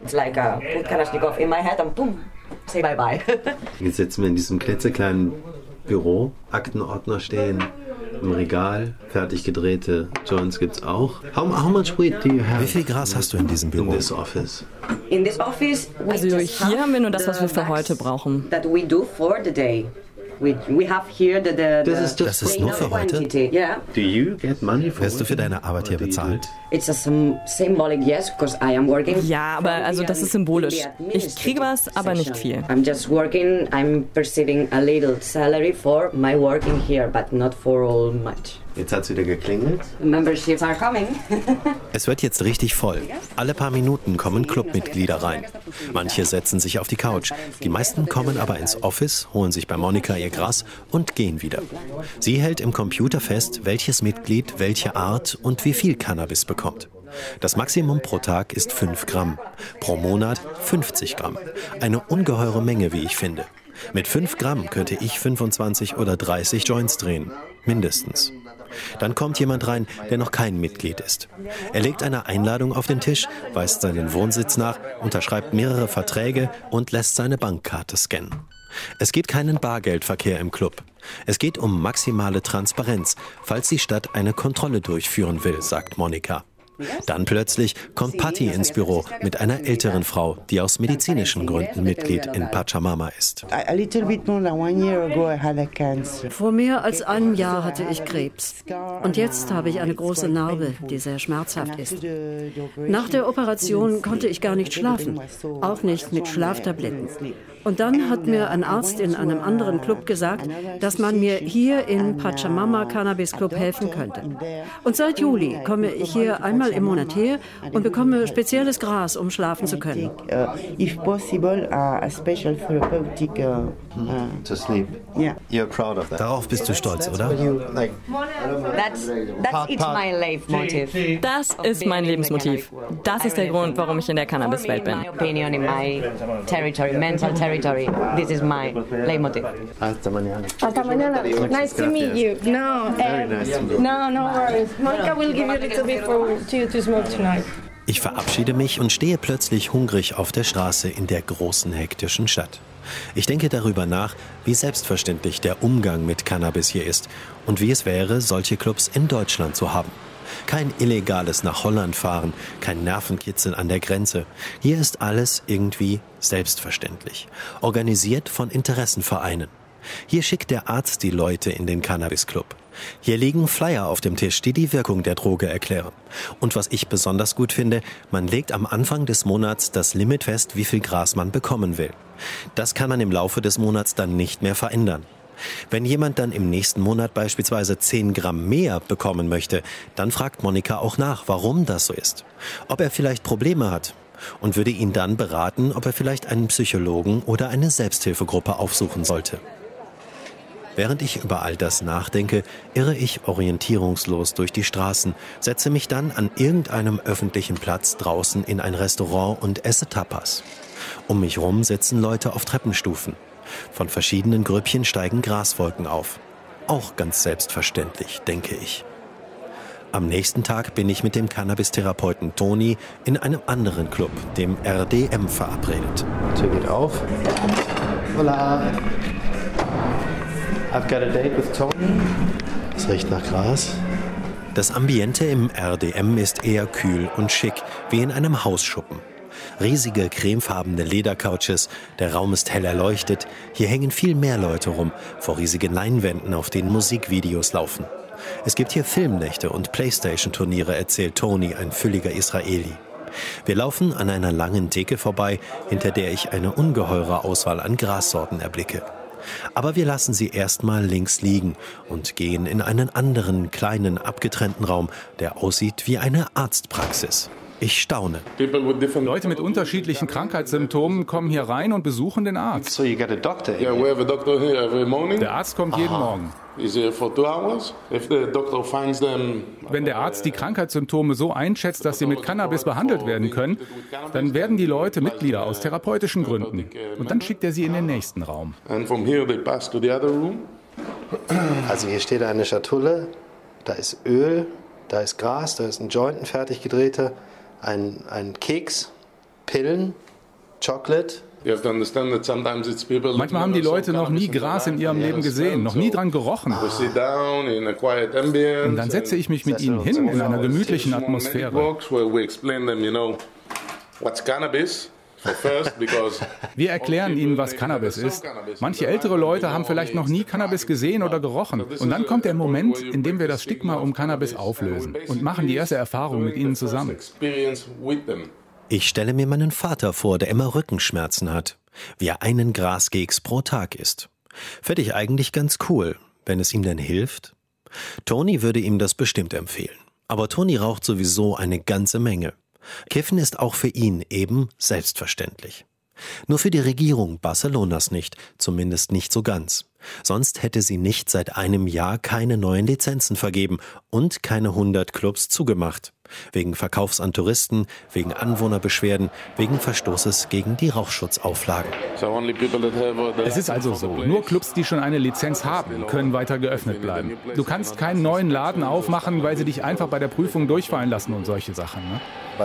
Jetzt sitzen wir in diesem klitzekleinen Büro, Aktenordner stehen, im Regal, fertig gedrehte Joints gibt's auch. How, how much weed do you have? Wie viel Gras hast du in diesem Büro? In this office? Also hier haben wir nur das, was wir für heute brauchen. Das ist nur für heute? Do you get money for Wirst du für deine Arbeit hier bezahlt? Ja, aber also das ist symbolisch. Ich kriege was, aber nicht viel. I'm just working, I'm perceiving a little salary for my working here, but not for all much. Jetzt hat's wieder geklingelt. Memberships are coming. Es wird jetzt richtig voll. Alle paar Minuten kommen Clubmitglieder rein. Manche setzen sich auf die Couch. Die meisten kommen aber ins Office, holen sich bei Monika ihr Gras und gehen wieder. Sie hält im Computer fest, welches Mitglied welche Art und wie viel Cannabis bekommt. Das Maximum pro Tag ist fünf Gramm. Pro Monat fünfzig Gramm. Eine ungeheure Menge, wie ich finde. Mit fünf Gramm könnte ich fünfundzwanzig oder dreißig Joints drehen. Mindestens. Dann kommt jemand rein, der noch kein Mitglied ist. Er legt eine Einladung auf den Tisch, weist seinen Wohnsitz nach, unterschreibt mehrere Verträge und lässt seine Bankkarte scannen. Es gibt keinen Bargeldverkehr im Club. Es geht um maximale Transparenz, falls die Stadt eine Kontrolle durchführen will, sagt Monika. Dann plötzlich kommt Patty ins Büro mit einer älteren Frau, die aus medizinischen Gründen Mitglied in Pachamama ist. Vor mehr als einem Jahr hatte ich Krebs. Und jetzt habe ich eine große Narbe, die sehr schmerzhaft ist. Nach der Operation konnte ich gar nicht schlafen, auch nicht mit Schlaftabletten. Und dann hat mir ein Arzt in einem anderen Club gesagt, dass man mir hier in Pachamama Cannabis Club helfen könnte. Und seit Juli komme ich hier einmal im Monat her und bekomme spezielles Gras, um schlafen zu können. To sleep. Yeah. You're proud of that. Darauf bist du stolz, oder? That's, that's it's my life motive. Das ist mein Lebensmotiv. Das ist der Grund, warum ich in der Cannabis-Welt bin. My opinion in my territory, mental territory. This is my leitmotiv. Hasta mañana. Hasta mañana. Nice to meet you. No, Very nice to meet you. no, no worries. Monica will give you a little bit for you to smoke tonight. Ich verabschiede mich und stehe plötzlich hungrig auf der Straße in der großen, hektischen Stadt. Ich denke darüber nach, wie selbstverständlich der Umgang mit Cannabis hier ist und wie es wäre, solche Clubs in Deutschland zu haben. Kein illegales nach Holland fahren, kein Nervenkitzeln an der Grenze. Hier ist alles irgendwie selbstverständlich. Organisiert von Interessenvereinen. Hier schickt der Arzt die Leute in den Cannabis-Club. Hier liegen Flyer auf dem Tisch, die die Wirkung der Droge erklären. Und was ich besonders gut finde, man legt am Anfang des Monats das Limit fest, wie viel Gras man bekommen will. Das kann man im Laufe des Monats dann nicht mehr verändern. Wenn jemand dann im nächsten Monat beispielsweise zehn Gramm mehr bekommen möchte, dann fragt Monika auch nach, warum das so ist. Ob er vielleicht Probleme hat und würde ihn dann beraten, ob er vielleicht einen Psychologen oder eine Selbsthilfegruppe aufsuchen sollte. Während ich über all das nachdenke, irre ich orientierungslos durch die Straßen, setze mich dann an irgendeinem öffentlichen Platz draußen in ein Restaurant und esse Tapas. Um mich rum sitzen Leute auf Treppenstufen. Von verschiedenen Grüppchen steigen Graswolken auf. Auch ganz selbstverständlich, denke ich. Am nächsten Tag bin ich mit dem Cannabis-Therapeuten Toni in einem anderen Club, dem R D M, verabredet. Tür geht auf. Hola. I've got a date with Tony. Es riecht nach Gras. Das Ambiente im R D M ist eher kühl und schick, wie in einem Hausschuppen. Riesige cremefarbene Ledercouches, der Raum ist hell erleuchtet. Hier hängen viel mehr Leute rum, vor riesigen Leinwänden, auf denen Musikvideos laufen. Es gibt hier Filmnächte und Playstation-Turniere, erzählt Tony, ein fülliger Israeli. Wir laufen an einer langen Theke vorbei, hinter der ich eine ungeheure Auswahl an Grassorten erblicke. Aber wir lassen sie erstmal links liegen und gehen in einen anderen, kleinen, abgetrennten Raum, der aussieht wie eine Arztpraxis. Ich staune. Leute mit unterschiedlichen Krankheitssymptomen kommen hier rein und besuchen den Arzt. Der Arzt kommt jeden Morgen. Wenn der Arzt die Krankheitssymptome so einschätzt, dass sie mit Cannabis behandelt werden können, dann werden die Leute Mitglieder aus therapeutischen Gründen. Und dann schickt er sie in den nächsten Raum. Also hier steht eine Schatulle, da ist Öl, da ist Gras, da ist ein Joint, ein fertig gedrehter, ein, ein Keks, Pillen, Chocolate, Manchmal haben die Leute noch nie Gras in ihrem Leben gesehen, noch nie dran gerochen. Und dann setze ich mich mit ihnen hin in einer gemütlichen Atmosphäre. Wir erklären ihnen, was Cannabis ist. Manche ältere Leute haben vielleicht noch nie Cannabis gesehen oder gerochen. Und dann kommt der Moment, in dem wir das Stigma um Cannabis auflösen und machen die erste Erfahrung mit ihnen zusammen. Ich stelle mir meinen Vater vor, der immer Rückenschmerzen hat, wie er einen Graskeks pro Tag isst. Fände ich eigentlich ganz cool, wenn es ihm denn hilft. Toni würde ihm das bestimmt empfehlen. Aber Toni raucht sowieso eine ganze Menge. Kiffen ist auch für ihn eben selbstverständlich. Nur für die Regierung Barcelonas nicht, zumindest nicht so ganz. Sonst hätte sie nicht seit einem Jahr keine neuen Lizenzen vergeben und keine hundert Clubs zugemacht. Wegen Verkaufs an Touristen, wegen Anwohnerbeschwerden, wegen Verstoßes gegen die Rauchschutzauflagen. Es ist also so, nur Clubs, die schon eine Lizenz haben, können weiter geöffnet bleiben. Du kannst keinen neuen Laden aufmachen, weil sie dich einfach bei der Prüfung durchfallen lassen und solche Sachen. Ne?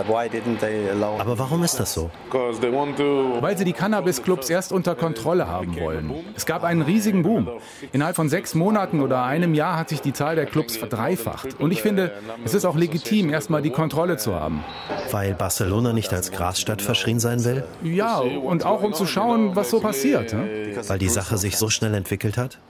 Aber warum ist das so? Weil sie die Cannabis-Clubs erst unter Kontrolle haben wollen. Es gab einen riesigen Boom. Innerhalb von sechs Monaten oder einem Jahr hat sich die Zahl der Clubs verdreifacht. Und ich finde, es ist auch legitim, erstmal die Kontrolle zu haben. Weil Barcelona nicht als Grasstadt verschrien sein will? Ja, und auch um zu schauen, was so passiert. Ne? Weil die Sache sich so schnell entwickelt hat?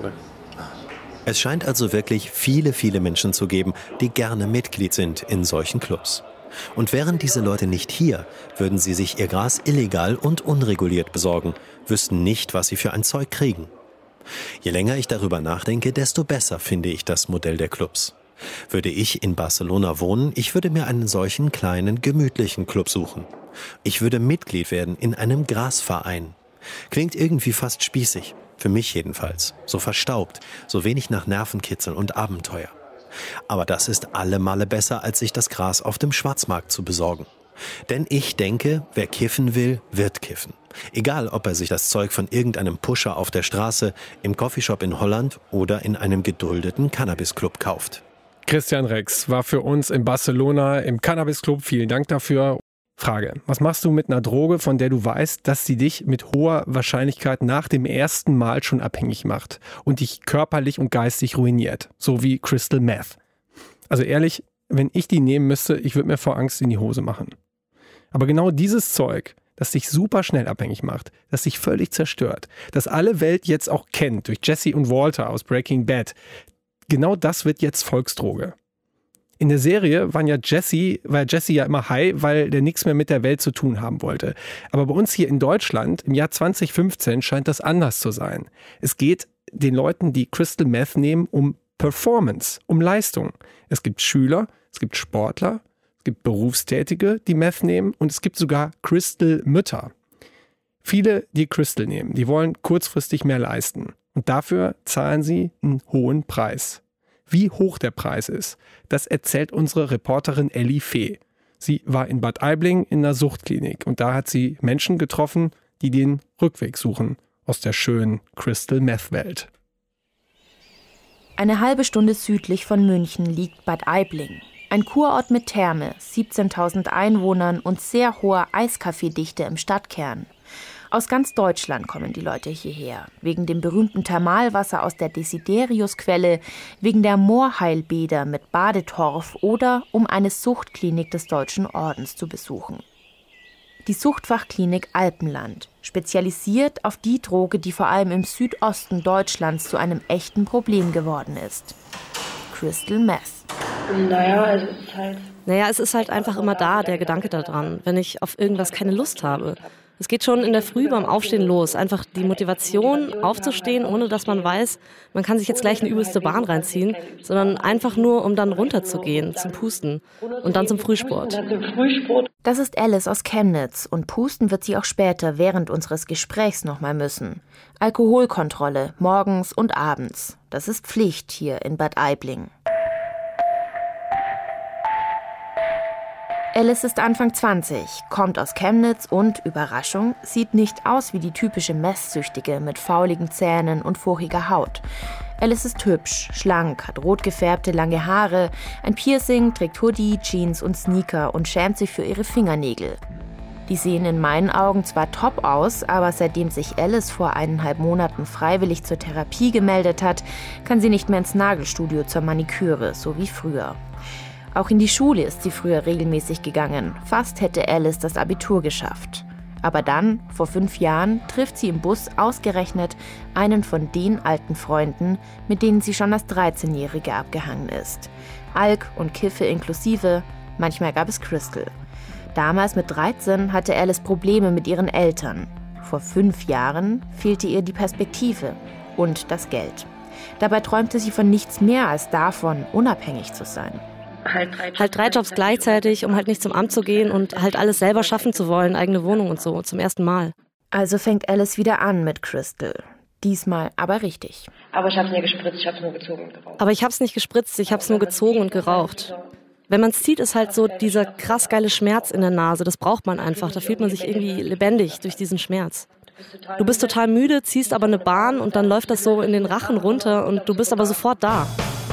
Es scheint also wirklich viele, viele Menschen zu geben, die gerne Mitglied sind in solchen Clubs. Und wären diese Leute nicht hier, würden sie sich ihr Gras illegal und unreguliert besorgen, wüssten nicht, was sie für ein Zeug kriegen. Je länger ich darüber nachdenke, desto besser finde ich das Modell der Clubs. Würde ich in Barcelona wohnen, ich würde mir einen solchen kleinen, gemütlichen Club suchen. Ich würde Mitglied werden in einem Grasverein. Klingt irgendwie fast spießig, für mich jedenfalls. So verstaubt, so wenig nach Nervenkitzeln und Abenteuer. Aber das ist alle Male besser, als sich das Gras auf dem Schwarzmarkt zu besorgen. Denn ich denke, wer kiffen will, wird kiffen. Egal, ob er sich das Zeug von irgendeinem Pusher auf der Straße, im Coffeeshop in Holland oder in einem geduldeten Cannabis-Club kauft. Christian Rex war für uns in Barcelona im Cannabis-Club. Vielen Dank dafür. Frage: Was machst du mit einer Droge, von der du weißt, dass sie dich mit hoher Wahrscheinlichkeit nach dem ersten Mal schon abhängig macht und dich körperlich und geistig ruiniert? So wie Crystal Meth. Also ehrlich, wenn ich die nehmen müsste, ich würde mir vor Angst in die Hose machen. Aber genau dieses Zeug, das dich super schnell abhängig macht, das dich völlig zerstört, das alle Welt jetzt auch kennt durch Jesse und Walter aus Breaking Bad, genau das wird jetzt Volksdroge. In der Serie waren ja Jesse, war Jesse ja immer high, weil der nichts mehr mit der Welt zu tun haben wollte. Aber bei uns hier in Deutschland im Jahr zwanzig fünfzehn scheint das anders zu sein. Es geht den Leuten, die Crystal Meth nehmen, um Performance, um Leistung. Es gibt Schüler, es gibt Sportler, es gibt Berufstätige, die Meth nehmen, und es gibt sogar Crystal-Mütter. Viele, die Crystal nehmen, die wollen kurzfristig mehr leisten. Und dafür zahlen sie einen hohen Preis. Wie hoch der Preis ist, das erzählt unsere Reporterin Elli Fee. Sie war in Bad Aibling in einer Suchtklinik und da hat sie Menschen getroffen, die den Rückweg suchen aus der schönen Crystal-Meth-Welt. Eine halbe Stunde südlich von München liegt Bad Aibling. Ein Kurort mit Therme, siebzehntausend Einwohnern und sehr hoher Eiskaffeedichte im Stadtkern. Aus ganz Deutschland kommen die Leute hierher. Wegen dem berühmten Thermalwasser aus der Desiderius-Quelle, wegen der Moorheilbäder mit Badetorf oder um eine Suchtklinik des Deutschen Ordens zu besuchen. Die Suchtfachklinik Alpenland, spezialisiert auf die Droge, die vor allem im Südosten Deutschlands zu einem echten Problem geworden ist. Crystal Meth. Naja, es ist halt... Naja, es ist halt einfach immer da, der Gedanke daran, wenn ich auf irgendwas keine Lust habe. Es geht schon in der Früh beim Aufstehen los. Einfach die Motivation, aufzustehen, ohne dass man weiß, man kann sich jetzt gleich eine übelste Bahn reinziehen, sondern einfach nur, um dann runterzugehen, zum Pusten und dann zum Frühsport. Das ist Alice aus Chemnitz und pusten wird sie auch später während unseres Gesprächs nochmal müssen. Alkoholkontrolle, morgens und abends. Das ist Pflicht hier in Bad Aibling. Alice ist Anfang zwanzig, kommt aus Chemnitz und, Überraschung, sieht nicht aus wie die typische Messsüchtige mit fauligen Zähnen und furchiger Haut. Alice ist hübsch, schlank, hat rot gefärbte lange Haare, ein Piercing, trägt Hoodie, Jeans und Sneaker und schämt sich für ihre Fingernägel. Die sehen in meinen Augen zwar top aus, aber seitdem sich Alice vor eineinhalb Monaten freiwillig zur Therapie gemeldet hat, kann sie nicht mehr ins Nagelstudio zur Maniküre, so wie früher. Auch in die Schule ist sie früher regelmäßig gegangen. Fast hätte Alice das Abitur geschafft. Aber dann, vor fünf Jahren, trifft sie im Bus ausgerechnet einen von den alten Freunden, mit denen sie schon als dreizehnjährige abgehangen ist. Alk und Kiffe inklusive, manchmal gab es Crystal. Damals mit dreizehn hatte Alice Probleme mit ihren Eltern. Vor fünf Jahren fehlte ihr die Perspektive und das Geld. Dabei träumte sie von nichts mehr als davon, unabhängig zu sein. Halt drei, halt drei Jobs gleichzeitig, um halt nicht zum Amt zu gehen und halt alles selber schaffen zu wollen, eigene Wohnung und so, zum ersten Mal. Also fängt Alice wieder an mit Crystal. Diesmal aber richtig. Aber ich hab's nicht gespritzt, ich hab's nur gezogen und geraucht. Aber ich hab's nicht gespritzt, ich hab's nur gezogen und geraucht. Wenn man es zieht, ist halt so dieser krass geile Schmerz in der Nase. Das braucht man einfach. Da fühlt man sich irgendwie lebendig durch diesen Schmerz. Du bist total müde, ziehst aber eine Bahn und dann läuft das so in den Rachen runter und du bist aber sofort da.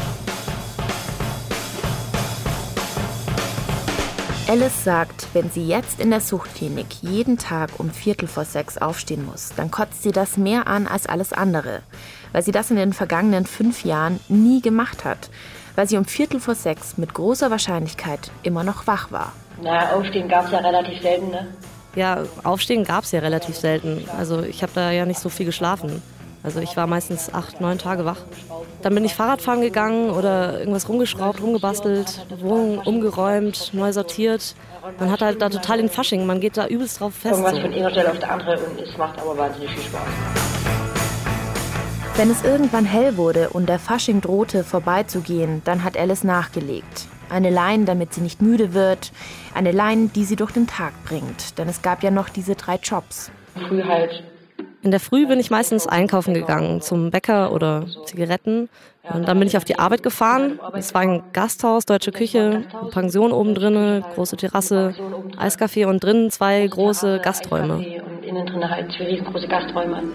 Alice sagt, wenn sie jetzt in der Suchtklinik jeden Tag um Viertel vor sechs aufstehen muss, dann kotzt sie das mehr an als alles andere, weil sie das in den vergangenen fünf Jahren nie gemacht hat, weil sie um Viertel vor sechs mit großer Wahrscheinlichkeit immer noch wach war. Na, aufstehen gab's ja relativ selten, ne? Ja, aufstehen gab's ja relativ selten. Also ich habe da ja nicht so viel geschlafen. Also ich war meistens acht, neun Tage wach. Dann bin ich Fahrradfahren gegangen oder irgendwas rumgeschraubt, rumgebastelt, Wohnung umgeräumt, neu sortiert. Man hat halt da total den Fasching, man geht da übelst drauf fest. Irgendwas so. von einer Stelle auf der andere und es macht aber wahnsinnig viel Spaß. Wenn es irgendwann hell wurde und der Fasching drohte vorbeizugehen, dann hat Alice nachgelegt. Eine Line, damit sie nicht müde wird. Eine Line, die sie durch den Tag bringt. Denn es gab ja noch diese drei Jobs. Früh halt. In der Früh bin ich meistens einkaufen gegangen, zum Bäcker oder Zigaretten. Und dann bin ich auf die Arbeit gefahren. Es war ein Gasthaus, deutsche Küche, eine Pension oben drin, große Terrasse, Eiscafé und drinnen zwei große Gasträume. Und innen drin halt zwei riesengroße Gasträume.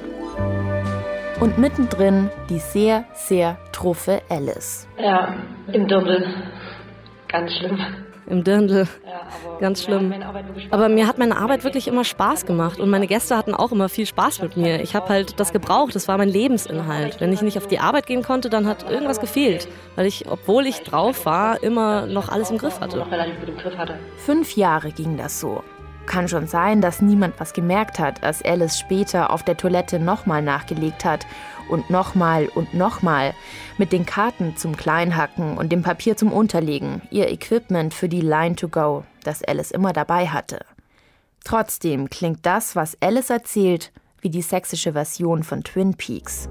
Und mittendrin die sehr, sehr truffe Alice. Ja, im Dirndl. Ganz schlimm. Im Dirndl. Ganz schlimm. Aber mir hat meine Arbeit wirklich immer Spaß gemacht und meine Gäste hatten auch immer viel Spaß mit mir. Ich habe halt das gebraucht, das war mein Lebensinhalt. Wenn ich nicht auf die Arbeit gehen konnte, dann hat irgendwas gefehlt, weil ich, obwohl ich drauf war, immer noch alles im Griff hatte. Fünf Jahre ging das so. Kann schon sein, dass niemand was gemerkt hat, als Alice später auf der Toilette nochmal nachgelegt hat und nochmal und nochmal mit den Karten zum Kleinhacken und dem Papier zum Unterlegen, ihr Equipment für die Line to go, das Alice immer dabei hatte. Trotzdem klingt das, was Alice erzählt, wie die sächsische Version von Twin Peaks.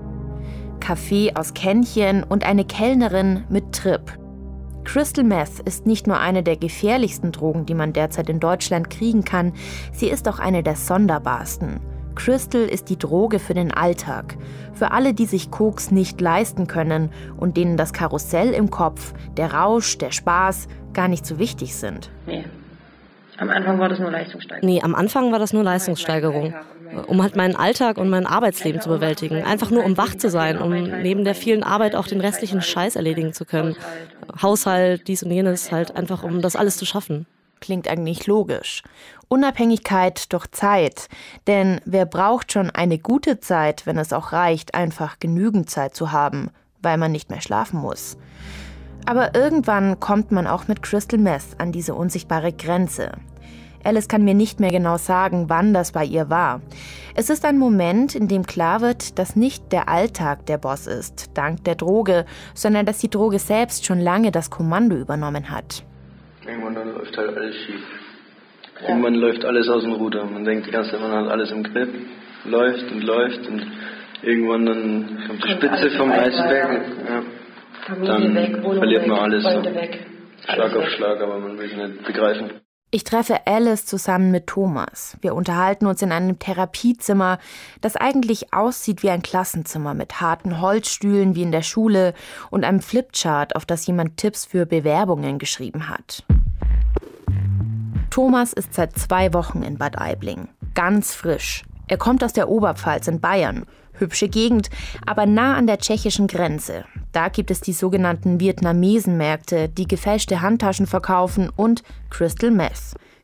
Kaffee aus Kännchen und eine Kellnerin mit Trip. Crystal Meth ist nicht nur eine der gefährlichsten Drogen, die man derzeit in Deutschland kriegen kann, sie ist auch eine der sonderbarsten. Crystal ist die Droge für den Alltag, für alle, die sich Koks nicht leisten können und denen das Karussell im Kopf, der Rausch, der Spaß gar nicht so wichtig sind. Nee. Am Anfang war das nur Leistungssteigerung. Nee, am Anfang war das nur Leistungssteigerung, um halt meinen Alltag und mein Arbeitsleben zu bewältigen. Einfach nur, um wach zu sein, um neben der vielen Arbeit auch den restlichen Scheiß erledigen zu können. Haushalt, dies und jenes, halt einfach, um das alles zu schaffen. Klingt eigentlich logisch. Unabhängigkeit durch Zeit. Denn wer braucht schon eine gute Zeit, wenn es auch reicht, einfach genügend Zeit zu haben, weil man nicht mehr schlafen muss? Aber irgendwann kommt man auch mit Crystal Meth an diese unsichtbare Grenze. Alice kann mir nicht mehr genau sagen, wann das bei ihr war. Es ist ein Moment, in dem klar wird, dass nicht der Alltag der Boss ist, dank der Droge, sondern dass die Droge selbst schon lange das Kommando übernommen hat. Irgendwann dann läuft halt alles schief. Ja. Irgendwann läuft alles aus dem Ruder. Man denkt die ganze Zeit, man hat alles im Griff, läuft und läuft und irgendwann dann kommt die Spitze vom Eisberg. Ja. Dann weg, verliert man alles so. Weg. Schlag auf Schlag, aber man will es nicht begreifen. Ich treffe Alice zusammen mit Thomas. Wir unterhalten uns in einem Therapiezimmer, das eigentlich aussieht wie ein Klassenzimmer mit harten Holzstühlen wie in der Schule und einem Flipchart, auf das jemand Tipps für Bewerbungen geschrieben hat. Thomas ist seit zwei Wochen in Bad Aibling. Ganz frisch. Er kommt aus der Oberpfalz in Bayern. Hübsche Gegend, aber nah an der tschechischen Grenze. Da gibt es die sogenannten Vietnamesenmärkte, die gefälschte Handtaschen verkaufen und Crystal Meth.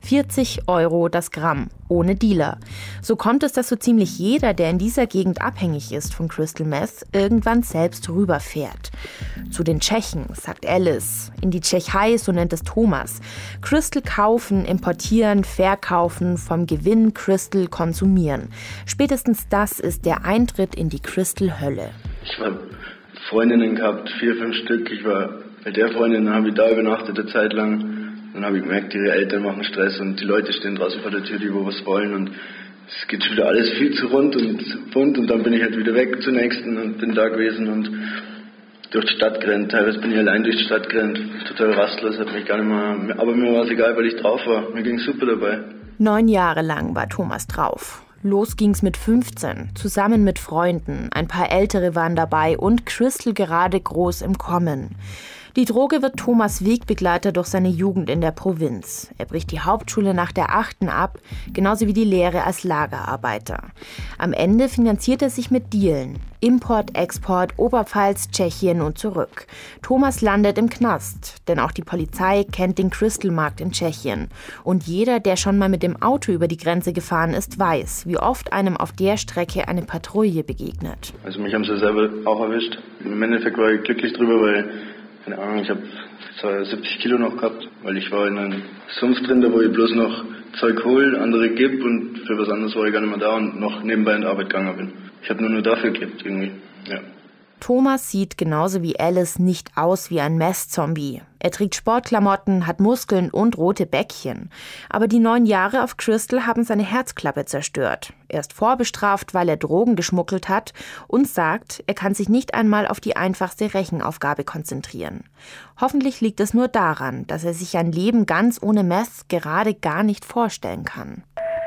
vierzig Euro das Gramm, ohne Dealer. So kommt es, dass so ziemlich jeder, der in dieser Gegend abhängig ist von Crystal Meth, irgendwann selbst rüberfährt. Zu den Tschechen, sagt Alice. In die Tschechei, so nennt es Thomas. Crystal kaufen, importieren, verkaufen, vom Gewinn Crystal konsumieren. Spätestens das ist der Eintritt in die Crystal-Hölle. Ich habe Freundinnen gehabt, vier, fünf Stück. Ich war bei der Freundin, habe ich da übernachtet eine Zeit lang. Dann habe ich gemerkt, ihre Eltern machen Stress und die Leute stehen draußen vor der Tür, die wo was wollen. Und es geht schon wieder alles viel zu rund und bunt. Und dann bin ich halt wieder weg zur nächsten und bin da gewesen und durch die Stadt gerannt. Teilweise bin ich allein durch die Stadt gerannt. Total rastlos, hat mich gar nicht mehr. Aber mir war es egal, weil ich drauf war. Mir ging es super dabei. Neun Jahre lang war Thomas drauf. Los ging's mit fünfzehn, zusammen mit Freunden. Ein paar Ältere waren dabei und Crystal gerade groß im Kommen. Die Droge wird Thomas Wegbegleiter durch seine Jugend in der Provinz. Er bricht die Hauptschule nach der achten ab, genauso wie die Lehre als Lagerarbeiter. Am Ende finanziert er sich mit Dealen. Import, Export, Oberpfalz, Tschechien und zurück. Thomas landet im Knast, denn auch die Polizei kennt den Crystal-Markt in Tschechien. Und jeder, der schon mal mit dem Auto über die Grenze gefahren ist, weiß, wie oft einem auf der Strecke eine Patrouille begegnet. Also mich haben sie selber auch erwischt. Im Endeffekt war ich glücklich drüber, weil keine Ahnung, ich habe siebzig Kilo noch gehabt, weil ich war in einem Sumpf drin, da wo ich bloß noch Zeug hole, andere gebe und für was anderes war ich gar nicht mehr da und noch nebenbei in die Arbeit gegangen bin. Ich habe nur nur dafür gelebt irgendwie, ja. Thomas sieht genauso wie Alice nicht aus wie ein Mess-Zombie. Er trägt Sportklamotten, hat Muskeln und rote Bäckchen. Aber die neun Jahre auf Crystal haben seine Herzklappe zerstört. Er ist vorbestraft, weil er Drogen geschmuggelt hat und sagt, er kann sich nicht einmal auf die einfachste Rechenaufgabe konzentrieren. Hoffentlich liegt es nur daran, dass er sich ein Leben ganz ohne Meth gerade gar nicht vorstellen kann.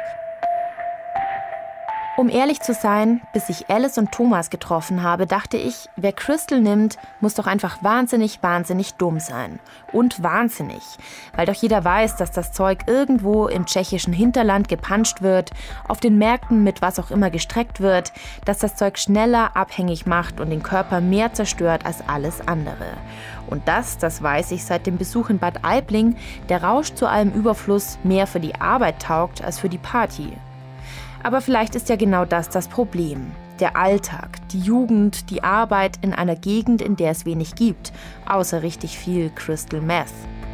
Um ehrlich zu sein, bis ich Alice und Thomas getroffen habe, dachte ich, wer Crystal nimmt, muss doch einfach wahnsinnig, wahnsinnig dumm sein. Und wahnsinnig, weil doch jeder weiß, dass das Zeug irgendwo im tschechischen Hinterland gepanscht wird, auf den Märkten mit was auch immer gestreckt wird, dass das Zeug schneller abhängig macht und den Körper mehr zerstört als alles andere. Und das, das weiß ich seit dem Besuch in Bad Aibling, der Rausch zu allem Überfluss mehr für die Arbeit taugt als für die Party. Aber vielleicht ist ja genau das das Problem. Der Alltag, die Jugend, die Arbeit in einer Gegend, in der es wenig gibt, außer richtig viel Crystal Meth.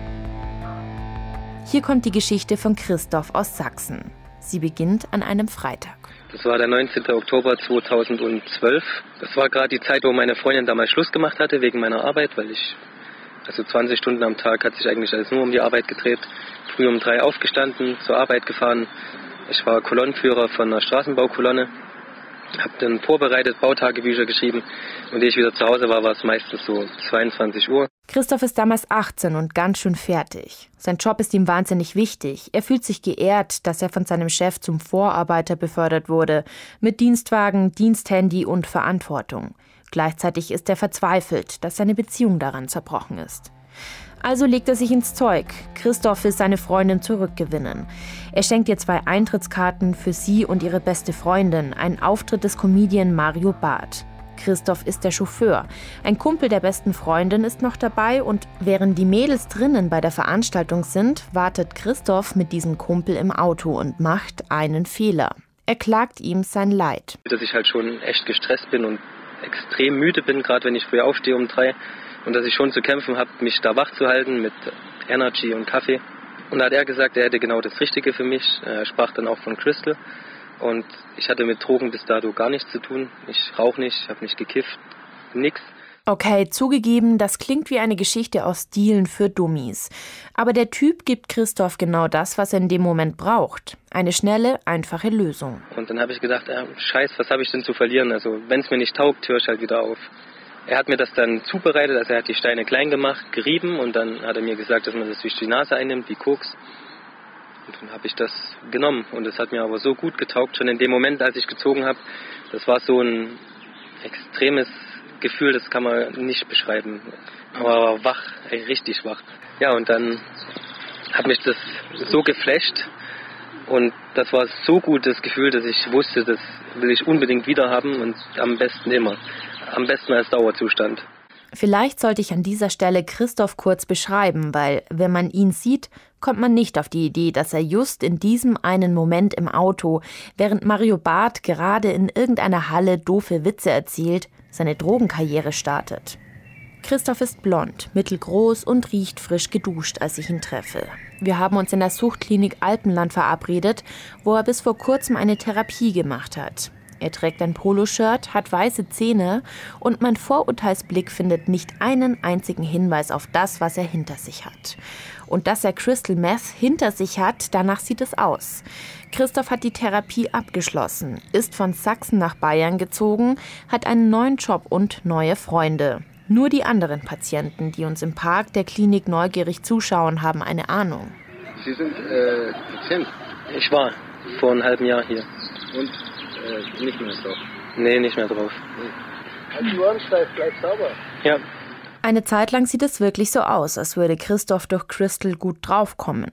Hier kommt die Geschichte von Christoph aus Sachsen. Sie beginnt an einem Freitag. Das war der neunzehnten Oktober zweitausendzwölf. Das war gerade die Zeit, wo meine Freundin damals Schluss gemacht hatte wegen meiner Arbeit, weil ich, also zwanzig Stunden am Tag hat sich eigentlich alles nur um die Arbeit gedreht. Früh um drei aufgestanden, zur Arbeit gefahren. Ich war Kolonnenführer von einer Straßenbaukolonne, habe dann vorbereitet, Bautagebücher geschrieben und ehe ich wieder zu Hause war, war es meistens so zweiundzwanzig Uhr. Christoph ist damals achtzehn und ganz schön fertig. Sein Job ist ihm wahnsinnig wichtig. Er fühlt sich geehrt, dass er von seinem Chef zum Vorarbeiter befördert wurde, mit Dienstwagen, Diensthandy und Verantwortung. Gleichzeitig ist er verzweifelt, dass seine Beziehung daran zerbrochen ist. Also legt er sich ins Zeug. Christoph will seine Freundin zurückgewinnen. Er schenkt ihr zwei Eintrittskarten für sie und ihre beste Freundin, einen Auftritt des Comedian Mario Barth. Christoph ist der Chauffeur. Ein Kumpel der besten Freundin ist noch dabei und während die Mädels drinnen bei der Veranstaltung sind, wartet Christoph mit diesem Kumpel im Auto und macht einen Fehler. Er klagt ihm sein Leid. Dass ich halt schon echt gestresst bin und extrem müde bin, gerade wenn ich früh aufstehe um drei. Und dass ich schon zu kämpfen habe, mich da wach zu halten mit Energy und Kaffee. Und da hat er gesagt, er hätte genau das Richtige für mich. Er sprach dann auch von Crystal. Und ich hatte mit Drogen bis dato gar nichts zu tun. Ich rauche nicht, ich habe nicht gekifft, nix. Okay, zugegeben, das klingt wie eine Geschichte aus Dealen für Dummies. Aber der Typ gibt Christoph genau das, was er in dem Moment braucht. Eine schnelle, einfache Lösung. Und dann habe ich gedacht, äh, scheiß, was habe ich denn zu verlieren? Also wenn es mir nicht taugt, höre ich halt wieder auf. Er hat mir das dann zubereitet, also er hat die Steine klein gemacht, gerieben und dann hat er mir gesagt, dass man das durch die Nase einnimmt, wie Koks. Und dann habe ich das genommen und es hat mir aber so gut getaugt, schon in dem Moment, als ich gezogen habe. Das war so ein extremes Gefühl, das kann man nicht beschreiben. Aber wach, ey, richtig wach. Ja, und dann hat mich das so geflasht und das war so gut, das Gefühl, dass ich wusste, das will ich unbedingt wieder haben und am besten immer. Am besten als Dauerzustand. Vielleicht sollte ich an dieser Stelle Christoph kurz beschreiben, weil, wenn man ihn sieht, kommt man nicht auf die Idee, dass er just in diesem einen Moment im Auto, während Mario Barth gerade in irgendeiner Halle doofe Witze erzählt, seine Drogenkarriere startet. Christoph ist blond, mittelgroß und riecht frisch geduscht, als ich ihn treffe. Wir haben uns in der Suchtklinik Alpenland verabredet, wo er bis vor kurzem eine Therapie gemacht hat. Er trägt ein Poloshirt, hat weiße Zähne und mein Vorurteilsblick findet nicht einen einzigen Hinweis auf das, was er hinter sich hat. Und dass er Crystal Meth hinter sich hat, danach sieht es aus. Christoph hat die Therapie abgeschlossen, ist von Sachsen nach Bayern gezogen, hat einen neuen Job und neue Freunde. Nur die anderen Patienten, die uns im Park der Klinik neugierig zuschauen, haben eine Ahnung. Sie sind äh, Patient? Ich war vor einem halben Jahr hier. Und äh, nicht mehr drauf? Nee, nicht mehr drauf. Halt die Ohren steif, bleib sauber. Ja. Eine Zeit lang sieht es wirklich so aus, als würde Christoph durch Crystal gut draufkommen.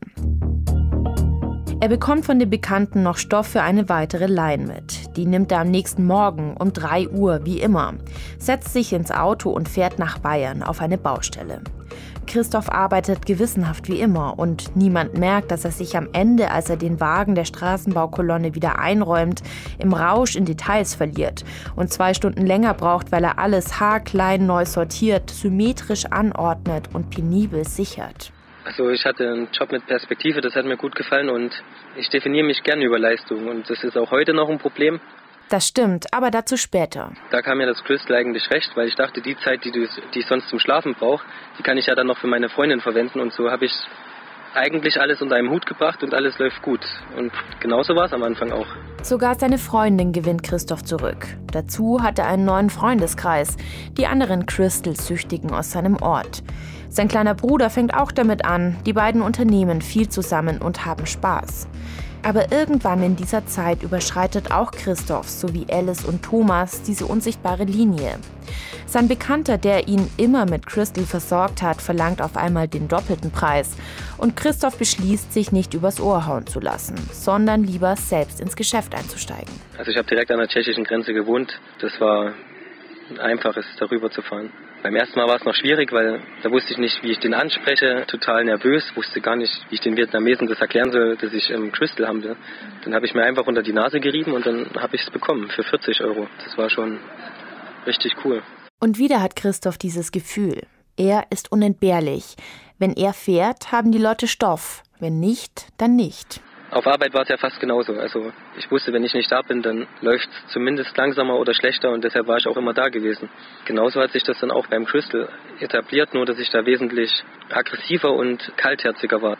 Er bekommt von den Bekannten noch Stoff für eine weitere Line mit. Die nimmt er am nächsten Morgen um drei Uhr, wie immer, setzt sich ins Auto und fährt nach Bayern auf eine Baustelle. Christoph arbeitet gewissenhaft wie immer und niemand merkt, dass er sich am Ende, als er den Wagen der Straßenbaukolonne wieder einräumt, im Rausch in Details verliert und zwei Stunden länger braucht, weil er alles haarklein neu sortiert, symmetrisch anordnet und penibel sichert. Also ich hatte einen Job mit Perspektive, das hat mir gut gefallen und ich definiere mich gerne über Leistung und das ist auch heute noch ein Problem. Das stimmt, aber dazu später. Da kam mir das Crystal eigentlich recht, weil ich dachte, die Zeit, die, du, die ich sonst zum Schlafen brauche, die kann ich ja dann noch für meine Freundin verwenden und so habe ich eigentlich alles unter einem Hut gebracht und alles läuft gut. Und genauso war es am Anfang auch. Sogar seine Freundin gewinnt Christoph zurück. Dazu hat er einen neuen Freundeskreis, die anderen Crystal-Süchtigen aus seinem Ort. Sein kleiner Bruder fängt auch damit an, die beiden unternehmen viel zusammen und haben Spaß. Aber irgendwann in dieser Zeit überschreitet auch Christoph sowie Alice und Thomas diese unsichtbare Linie. Sein Bekannter, der ihn immer mit Crystal versorgt hat, verlangt auf einmal den doppelten Preis. Und Christoph beschließt, sich nicht übers Ohr hauen zu lassen, sondern lieber selbst ins Geschäft einzusteigen. Also ich habe direkt an der tschechischen Grenze gewohnt. Das war einfach, es darüber zu fahren. Beim ersten Mal war es noch schwierig, weil da wusste ich nicht, wie ich den anspreche, total nervös, wusste gar nicht, wie ich den Vietnamesen das erklären soll, dass ich ähm, Crystal haben will. Dann habe ich mir einfach unter die Nase gerieben und dann habe ich es bekommen für vierzig Euro. Das war schon richtig cool. Und wieder hat Christoph dieses Gefühl. Er ist unentbehrlich. Wenn er fährt, haben die Leute Stoff. Wenn nicht, dann nicht. Auf Arbeit war es ja fast genauso. Also ich wusste, wenn ich nicht da bin, dann läuft es zumindest langsamer oder schlechter und deshalb war ich auch immer da gewesen. Genauso hat sich das dann auch beim Crystal etabliert, nur dass ich da wesentlich aggressiver und kaltherziger war.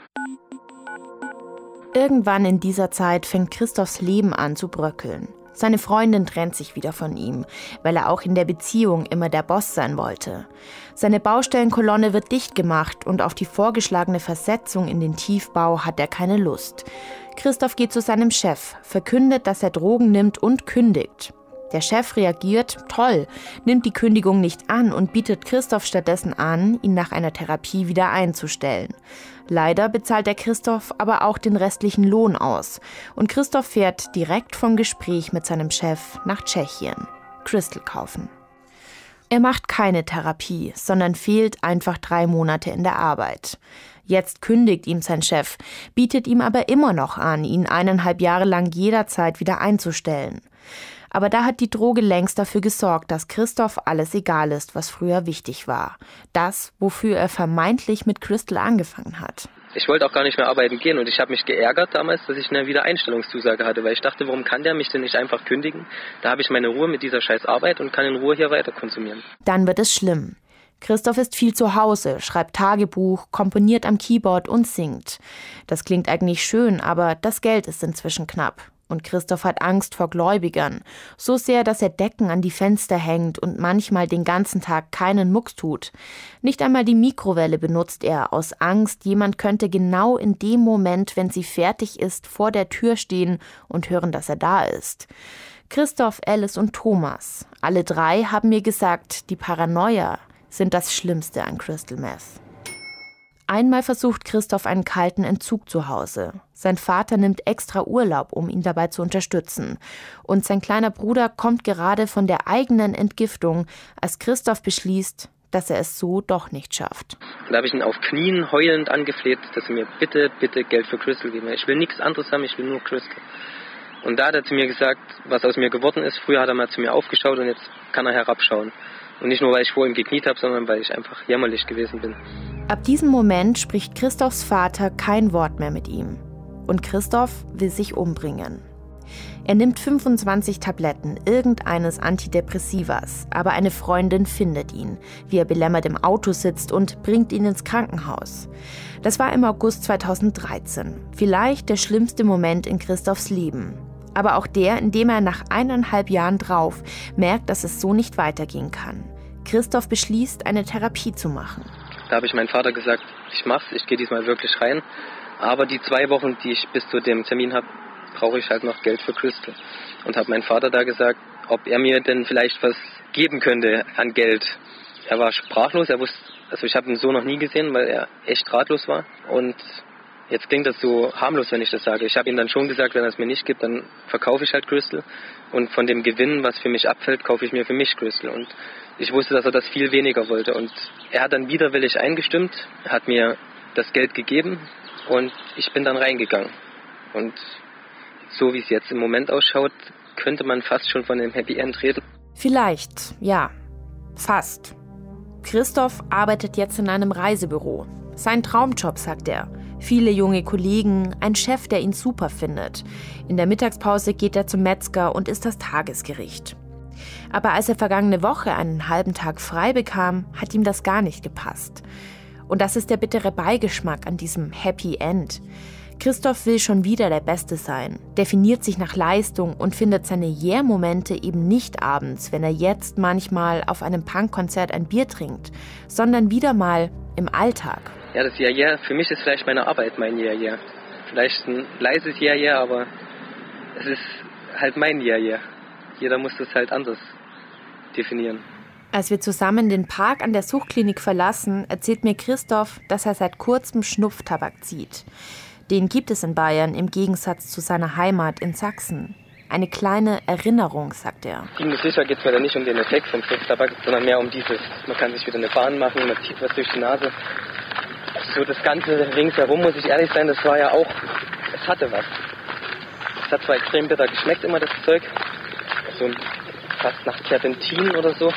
Irgendwann in dieser Zeit fängt Christophs Leben an zu bröckeln. Seine Freundin trennt sich wieder von ihm, weil er auch in der Beziehung immer der Boss sein wollte. Seine Baustellenkolonne wird dicht gemacht und auf die vorgeschlagene Versetzung in den Tiefbau hat er keine Lust. Christoph geht zu seinem Chef, verkündet, dass er Drogen nimmt und kündigt. Der Chef reagiert, toll, nimmt die Kündigung nicht an und bietet Christoph stattdessen an, ihn nach einer Therapie wieder einzustellen. Leider bezahlt der Christoph aber auch den restlichen Lohn aus. Und Christoph fährt direkt vom Gespräch mit seinem Chef nach Tschechien. Crystal kaufen. Er macht keine Therapie, sondern fehlt einfach drei Monate in der Arbeit. Jetzt kündigt ihm sein Chef, bietet ihm aber immer noch an, ihn eineinhalb Jahre lang jederzeit wieder einzustellen. Aber da hat die Droge längst dafür gesorgt, dass Christoph alles egal ist, was früher wichtig war. Das, wofür er vermeintlich mit Crystal angefangen hat. Ich wollte auch gar nicht mehr arbeiten gehen und ich habe mich geärgert damals, dass ich eine Wiedereinstellungszusage hatte, weil ich dachte, warum kann der mich denn nicht einfach kündigen? Da habe ich meine Ruhe mit dieser scheiß Arbeit und kann in Ruhe hier weiter konsumieren. Dann wird es schlimm. Christoph ist viel zu Hause, schreibt Tagebuch, komponiert am Keyboard und singt. Das klingt eigentlich schön, aber das Geld ist inzwischen knapp. Und Christoph hat Angst vor Gläubigern. So sehr, dass er Decken an die Fenster hängt und manchmal den ganzen Tag keinen Mucks tut. Nicht einmal die Mikrowelle benutzt er, aus Angst, jemand könnte genau in dem Moment, wenn sie fertig ist, vor der Tür stehen und hören, dass er da ist. Christoph, Alice und Thomas, alle drei haben mir gesagt, die Paranoia sind das Schlimmste an Crystal Meth. Einmal versucht Christoph einen kalten Entzug zu Hause. Sein Vater nimmt extra Urlaub, um ihn dabei zu unterstützen. Und sein kleiner Bruder kommt gerade von der eigenen Entgiftung, als Christoph beschließt, dass er es so doch nicht schafft. Da habe ich ihn auf Knien heulend angefleht, dass er mir bitte, bitte Geld für Crystal geben. Ich will nichts anderes haben, ich will nur Crystal. Und da hat er zu mir gesagt, was aus mir geworden ist. Früher hat er mal zu mir aufgeschaut und jetzt kann er herabschauen. Und nicht nur, weil ich vor ihm gekniet habe, sondern weil ich einfach jämmerlich gewesen bin. Ab diesem Moment spricht Christophs Vater kein Wort mehr mit ihm. Und Christoph will sich umbringen. Er nimmt fünfundzwanzig Tabletten irgendeines Antidepressivas, aber eine Freundin findet ihn, wie er belämmert im Auto sitzt und bringt ihn ins Krankenhaus. Das war im August zweitausenddreizehn, vielleicht der schlimmste Moment in Christophs Leben. Aber auch der, in dem er nach eineinhalb Jahren drauf merkt, dass es so nicht weitergehen kann. Christoph beschließt, eine Therapie zu machen. Da habe ich meinem Vater gesagt, ich mach's, ich gehe diesmal wirklich rein. Aber die zwei Wochen, die ich bis zu dem Termin habe, brauche ich halt noch Geld für Crystal. Und habe meinem Vater da gesagt, ob er mir denn vielleicht was geben könnte an Geld. Er war sprachlos, er wusste, also ich habe ihn so noch nie gesehen, weil er echt ratlos war. Und jetzt klingt das so harmlos, wenn ich das sage. Ich habe ihm dann schon gesagt, wenn er es mir nicht gibt, dann verkaufe ich halt Crystal. Und von dem Gewinn, was für mich abfällt, kaufe ich mir für mich Crystal. Und ich wusste, dass er das viel weniger wollte. Und er hat dann widerwillig eingestimmt, hat mir das Geld gegeben und ich bin dann reingegangen. Und so wie es jetzt im Moment ausschaut, könnte man fast schon von einem Happy End reden. Vielleicht, ja. Fast. Christoph arbeitet jetzt in einem Reisebüro. Sein Traumjob, sagt er. Viele junge Kollegen, ein Chef, der ihn super findet. In der Mittagspause geht er zum Metzger und isst das Tagesgericht. Aber als er vergangene Woche einen halben Tag frei bekam, hat ihm das gar nicht gepasst. Und das ist der bittere Beigeschmack an diesem Happy End. Christoph will schon wieder der Beste sein, definiert sich nach Leistung und findet seine Yeah-Momente eben nicht abends, wenn er jetzt manchmal auf einem Punkkonzert ein Bier trinkt, sondern wieder mal im Alltag. Ja, das Yeah-Yeah, für mich ist vielleicht meine Arbeit mein Yeah-Yeah. Vielleicht ein leises Yeah-Yeah, aber es ist halt mein Yeah-Yeah. Jeder muss das halt anders definieren. Als wir zusammen den Park an der Suchtklinik verlassen, erzählt mir Christoph, dass er seit kurzem Schnupftabak zieht. Den gibt es in Bayern im Gegensatz zu seiner Heimat in Sachsen. Eine kleine Erinnerung, sagt er. Ziemlich sicher geht es mir da nicht um den Effekt vom Schnupftabak, sondern mehr um dieses, man kann sich wieder eine Bahn machen, man zieht was durch die Nase. So das Ganze ringsherum, muss ich ehrlich sein, das war ja auch, es hatte was. Es hat zwar extrem bitter geschmeckt immer, das Zeug, so fast nach Terpentin oder so,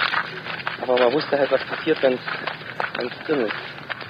aber man wusste halt, was passiert, wenn es drin ist.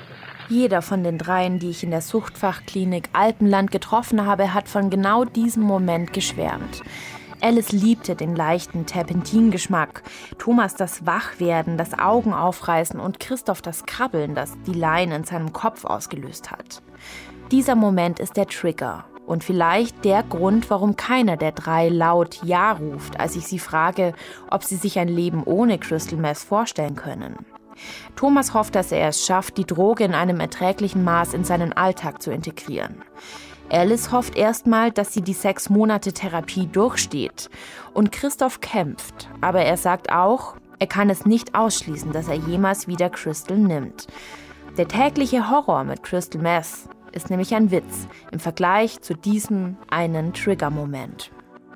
Jeder von den dreien, die ich in der Suchtfachklinik Alpenland getroffen habe, hat von genau diesem Moment geschwärmt. Alice liebte den leichten Terpentingeschmack, Thomas das Wachwerden, das Augenaufreißen und Christoph das Krabbeln, das die Line in seinem Kopf ausgelöst hat. Dieser Moment ist der Trigger und vielleicht der Grund, warum keiner der drei laut Ja ruft, als ich sie frage, ob sie sich ein Leben ohne Crystal Meth vorstellen können. Thomas hofft, dass er es schafft, die Droge in einem erträglichen Maß in seinen Alltag zu integrieren. Alice hofft erstmal, dass sie die sechs Monate Therapie durchsteht. Und Christoph kämpft, aber er sagt auch, er kann es nicht ausschließen, dass er jemals wieder Crystal nimmt. Der tägliche Horror mit Crystal Meth ist nämlich ein Witz im Vergleich zu diesem einen Trigger-Moment.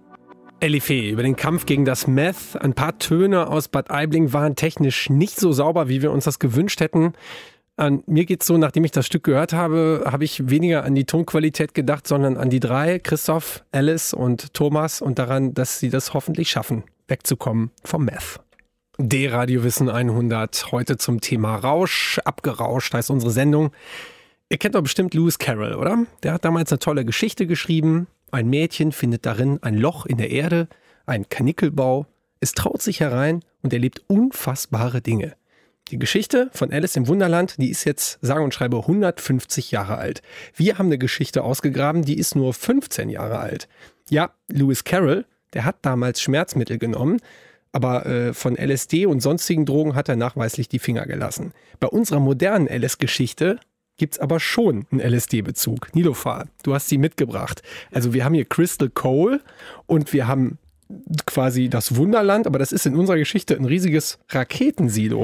Elli Fee, über den Kampf gegen das Meth. Ein paar Töne aus Bad Aibling waren technisch nicht so sauber, wie wir uns das gewünscht hätten. An mir geht's so, nachdem ich das Stück gehört habe, habe ich weniger an die Tonqualität gedacht, sondern an die drei, Christoph, Alice und Thomas, und daran, dass sie das hoffentlich schaffen, wegzukommen vom Meth. D-Radio Wissen hundert, heute zum Thema Rausch. Abgerauscht heißt unsere Sendung. Ihr kennt doch bestimmt Lewis Carroll, oder? Der hat damals eine tolle Geschichte geschrieben. Ein Mädchen findet darin ein Loch in der Erde, einen Karnickelbau. Es traut sich herein und erlebt unfassbare Dinge. Die Geschichte von Alice im Wunderland, die ist jetzt sage und schreibe hundertfünfzig Jahre alt. Wir haben eine Geschichte ausgegraben, die ist nur fünfzehn Jahre alt. Ja, Lewis Carroll, der hat damals Schmerzmittel genommen, aber äh, von L S D und sonstigen Drogen hat er nachweislich die Finger gelassen. Bei unserer modernen Alice-Geschichte gibt es aber schon einen L S D-Bezug. Nilofar, du hast sie mitgebracht. Also wir haben hier Crystal Cole und wir haben quasi das Wunderland, aber das ist in unserer Geschichte ein riesiges Raketensilo.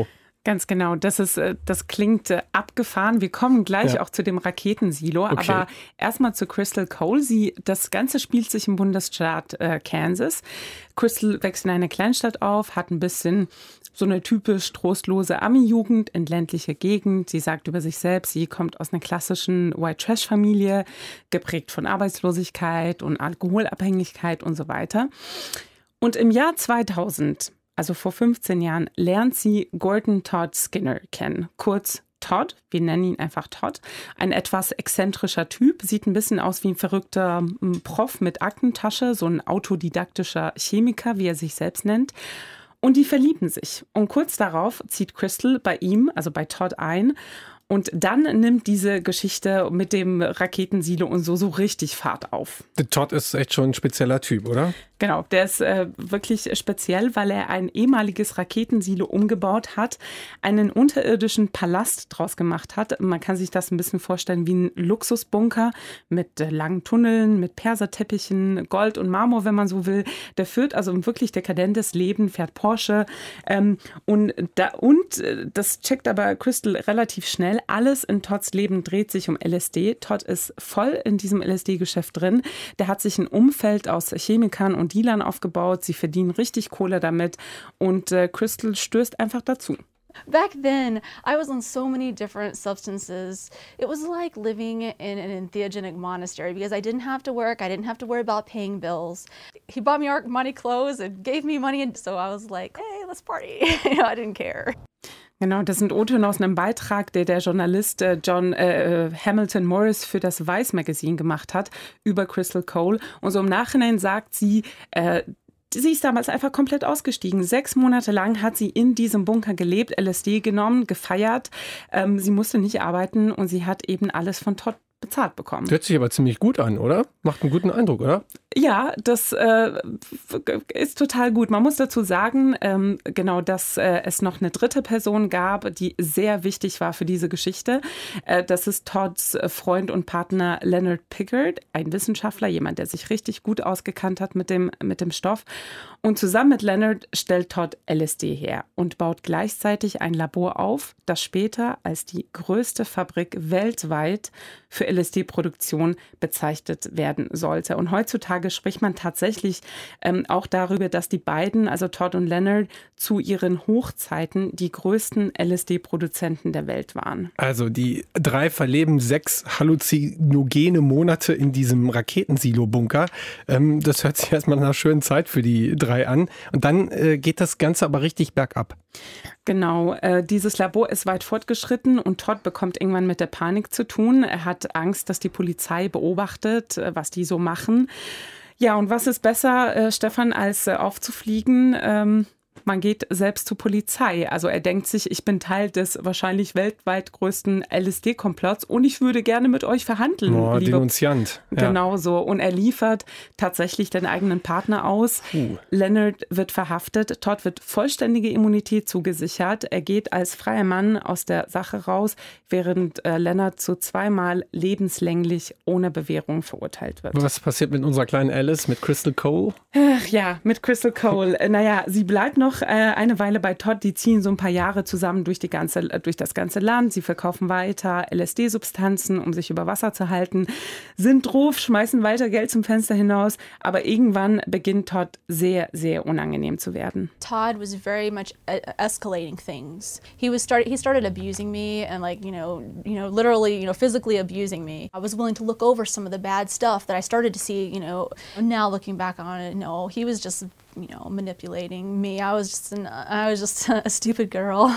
Ganz genau, das ist, das klingt abgefahren. Wir kommen gleich ja. auch zu dem Raketensilo, okay. aber erstmal zu Crystal Cole. Sie, das Ganze spielt sich im Bundesstaat äh, Kansas. Crystal wächst in einer Kleinstadt auf, hat ein bisschen so eine typisch trostlose Ami-Jugend in ländlicher Gegend. Sie sagt über sich selbst, sie kommt aus einer klassischen White-Trash-Familie, geprägt von Arbeitslosigkeit und Alkoholabhängigkeit und so weiter. Und im Jahr zweitausend, also vor fünfzehn Jahren, lernt sie Gordon Todd Skinner kennen, kurz Todd, wir nennen ihn einfach Todd, ein etwas exzentrischer Typ, sieht ein bisschen aus wie ein verrückter Prof mit Aktentasche, so ein autodidaktischer Chemiker, wie er sich selbst nennt. Und die verlieben sich. Und kurz darauf zieht Crystal bei ihm, also bei Todd, ein. Und dann nimmt diese Geschichte mit dem Raketensilo und so so richtig Fahrt auf. Der Todd ist echt schon ein spezieller Typ, oder? Genau, der ist äh, wirklich speziell, weil er ein ehemaliges Raketensilo umgebaut hat, einen unterirdischen Palast draus gemacht hat. Man kann sich das ein bisschen vorstellen wie ein Luxusbunker mit äh, langen Tunneln, mit Perserteppichen, Gold und Marmor, wenn man so will. Der führt also ein wirklich dekadentes Leben, fährt Porsche. Ähm, und, da, und äh, das checkt aber Crystal relativ schnell. Alles in Todds Leben dreht sich um L S D. Todd ist voll in diesem L S D-Geschäft drin. Der hat sich ein Umfeld aus Chemikern und Dealern aufgebaut. Sie verdienen richtig Kohle damit und äh, Crystal stößt einfach dazu. Back then, I was on so many different substances. It was like living in an entheogenic monastery because I didn't have to work. I didn't have to worry about paying bills. He bought me money clothes and gave me money. And so I was like, hey, let's party. You know, I didn't care. Genau, das sind O-Töne aus einem Beitrag, der der Journalist äh, John äh, Hamilton Morris für das Vice Magazine gemacht hat über Crystal Cole. Und so im Nachhinein sagt sie, äh, sie ist damals einfach komplett ausgestiegen. Sechs Monate lang hat sie in diesem Bunker gelebt, L S D genommen, gefeiert. Ähm, sie musste nicht arbeiten und sie hat eben alles von Todd bezahlt bekommen. Hört sich aber ziemlich gut an, oder? Macht einen guten Eindruck, oder? Ja, das äh, ist total gut. Man muss dazu sagen, ähm, genau, dass äh, es noch eine dritte Person gab, die sehr wichtig war für diese Geschichte. Äh, das ist Todds Freund und Partner Leonard Pickard, ein Wissenschaftler, jemand, der sich richtig gut ausgekannt hat mit dem, mit dem Stoff. Und zusammen mit Leonard stellt Todd L S D her und baut gleichzeitig ein Labor auf, das später als die größte Fabrik weltweit für L S D-Produktion bezeichnet werden sollte. Und heutzutage spricht man tatsächlich ähm, auch darüber, dass die beiden, also Todd und Leonard, zu ihren Hochzeiten die größten L S D-Produzenten der Welt waren. Also die drei verleben sechs halluzinogene Monate in diesem Raketensilo-Bunker. Ähm, das hört sich erstmal nach einer schönen Zeit für die drei an. Und dann äh, geht das Ganze aber richtig bergab. Genau, äh, dieses Labor ist weit fortgeschritten und Todd bekommt irgendwann mit der Panik zu tun. Er hat Angst, dass die Polizei beobachtet, äh, was die so machen. Ja, und was ist besser, äh, Stefan, als äh, aufzufliegen? Ähm, man geht selbst zur Polizei. Also er denkt sich, ich bin Teil des wahrscheinlich weltweit größten L S D-Komplotts und ich würde gerne mit euch verhandeln. Oh, Denunziant. Ja. Genau so. Und er liefert tatsächlich den eigenen Partner aus. Uh. Leonard wird verhaftet. Todd wird vollständige Immunität zugesichert. Er geht als freier Mann aus der Sache raus, während äh, Leonard zu zweimal lebenslänglich ohne Bewährung verurteilt wird. Was passiert mit unserer kleinen Alice, mit Crystal Cole? Ach ja, mit Crystal Cole. naja, sie bleibt noch eine Weile bei Todd, die ziehen so ein paar Jahre zusammen durch, die ganze, durch das ganze Land. Sie verkaufen weiter L S D-Substanzen, um sich über Wasser zu halten, sind drauf, schmeißen weiter Geld zum Fenster hinaus. Aber irgendwann beginnt Todd sehr, sehr unangenehm zu werden. Todd was very much escalating things. He was started, he started abusing me and like, you know, you know, literally, you know, physically abusing me. I was willing to look over some of the bad stuff that I started to see, you know, now looking back on it, no, he was just, you know, manipulating me. I was just, an, I was just a stupid girl.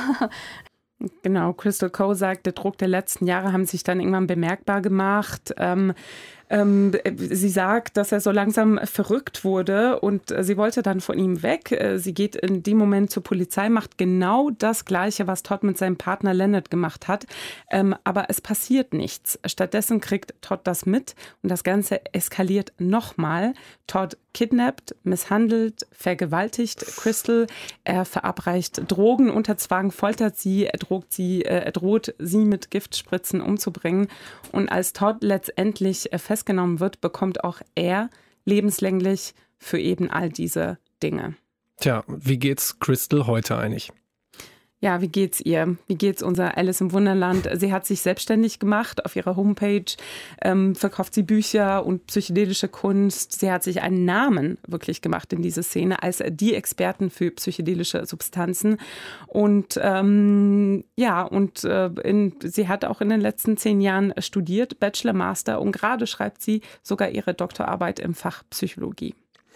Genau, Crystal Cole sagt, der Druck der letzten Jahre haben sich dann irgendwann bemerkbar gemacht. Ähm, ähm, sie sagt, dass er so langsam verrückt wurde und sie wollte dann von ihm weg. Sie geht in dem Moment zur Polizei, macht genau das Gleiche, was Todd mit seinem Partner Leonard gemacht hat. Ähm, aber es passiert nichts. Stattdessen kriegt Todd das mit und das Ganze eskaliert nochmal. Todd kidnappt, misshandelt, vergewaltigt Crystal. Er verabreicht Drogen unter Zwang, foltert sie, er droht sie, äh, er droht sie mit Giftspritzen umzubringen. Und als Todd letztendlich festgenommen wird, bekommt auch er lebenslänglich für eben all diese Dinge. Tja, wie geht's Crystal heute eigentlich? Ja, wie geht's ihr? Wie geht's unser Alice im Wunderland? Sie hat sich selbstständig gemacht auf ihrer Homepage, ähm, verkauft sie Bücher und psychedelische Kunst. Sie hat sich einen Namen wirklich gemacht in dieser Szene als die Experten für psychedelische Substanzen. Und ähm, ja, und äh, in, sie hat auch in den letzten zehn Jahren studiert, Bachelor, Master, und gerade schreibt sie sogar ihre Doktorarbeit im Fach Psychologie.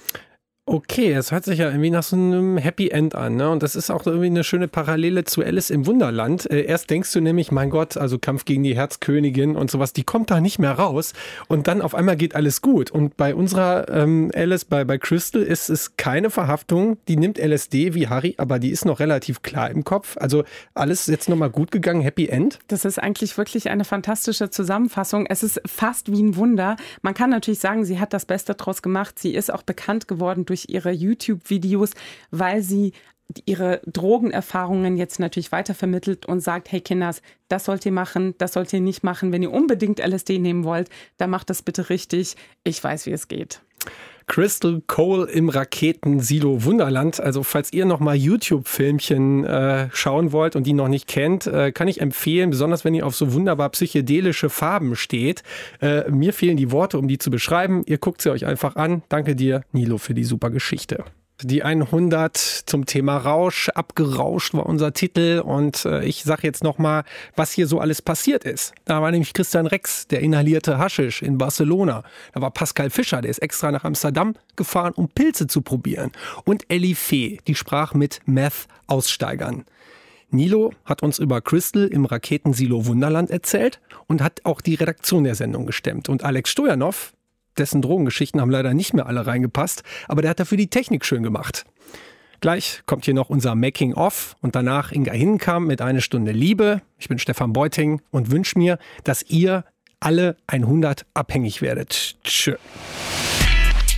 Okay, es hört sich ja irgendwie nach so einem Happy End an, ne? Und das ist auch irgendwie eine schöne Parallele zu Alice im Wunderland. Äh, erst denkst du nämlich, mein Gott, also Kampf gegen die Herzkönigin und sowas, die kommt da nicht mehr raus. Und dann auf einmal geht alles gut. Und bei unserer ähm, Alice, bei, bei Crystal, ist es keine Verhaftung. Die nimmt L S D wie Harry, aber die ist noch relativ klar im Kopf. Also alles jetzt nochmal gut gegangen, Happy End. Das ist eigentlich wirklich eine fantastische Zusammenfassung. Es ist fast wie ein Wunder. Man kann natürlich sagen, sie hat das Beste draus gemacht. Sie ist auch bekannt geworden durch durch ihre YouTube-Videos, weil sie ihre Drogenerfahrungen jetzt natürlich weitervermittelt und sagt, hey Kinders, das sollt ihr machen, das sollt ihr nicht machen. Wenn ihr unbedingt L S D nehmen wollt, dann macht das bitte richtig. Ich weiß, wie es geht. Crystal Cole im Raketensilo Wunderland. Also falls ihr noch mal YouTube-Filmchen äh, schauen wollt und die noch nicht kennt, äh, kann ich empfehlen, besonders wenn ihr auf so wunderbar psychedelische Farben steht. Äh, mir fehlen die Worte, um die zu beschreiben. Ihr guckt sie euch einfach an. Danke dir, Nilo, für die super Geschichte. Die hundert zum Thema Rausch, abgerauscht war unser Titel, und äh, ich sage jetzt nochmal, was hier so alles passiert ist. Da war nämlich Christian Rex, der inhalierte Haschisch in Barcelona. Da war Pascal Fischer, der ist extra nach Amsterdam gefahren, um Pilze zu probieren. Und Ellie Fee, die sprach mit Meth-Aussteigern. Nilo hat uns über Crystal im Raketensilo Wunderland erzählt und hat auch die Redaktion der Sendung gestemmt. Und Alex Stojanov, dessen Drogengeschichten haben leider nicht mehr alle reingepasst, aber der hat dafür die Technik schön gemacht. Gleich kommt hier noch unser Making-of und danach Inga Hinnenkamp mit Eine Stunde Liebe. Ich bin Stefan Beuting und wünsche mir, dass ihr alle hundert abhängig werdet. Tschö.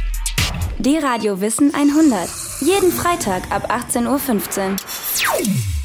Die Radio Wissen hundert. Jeden Freitag ab achtzehn Uhr fünfzehn.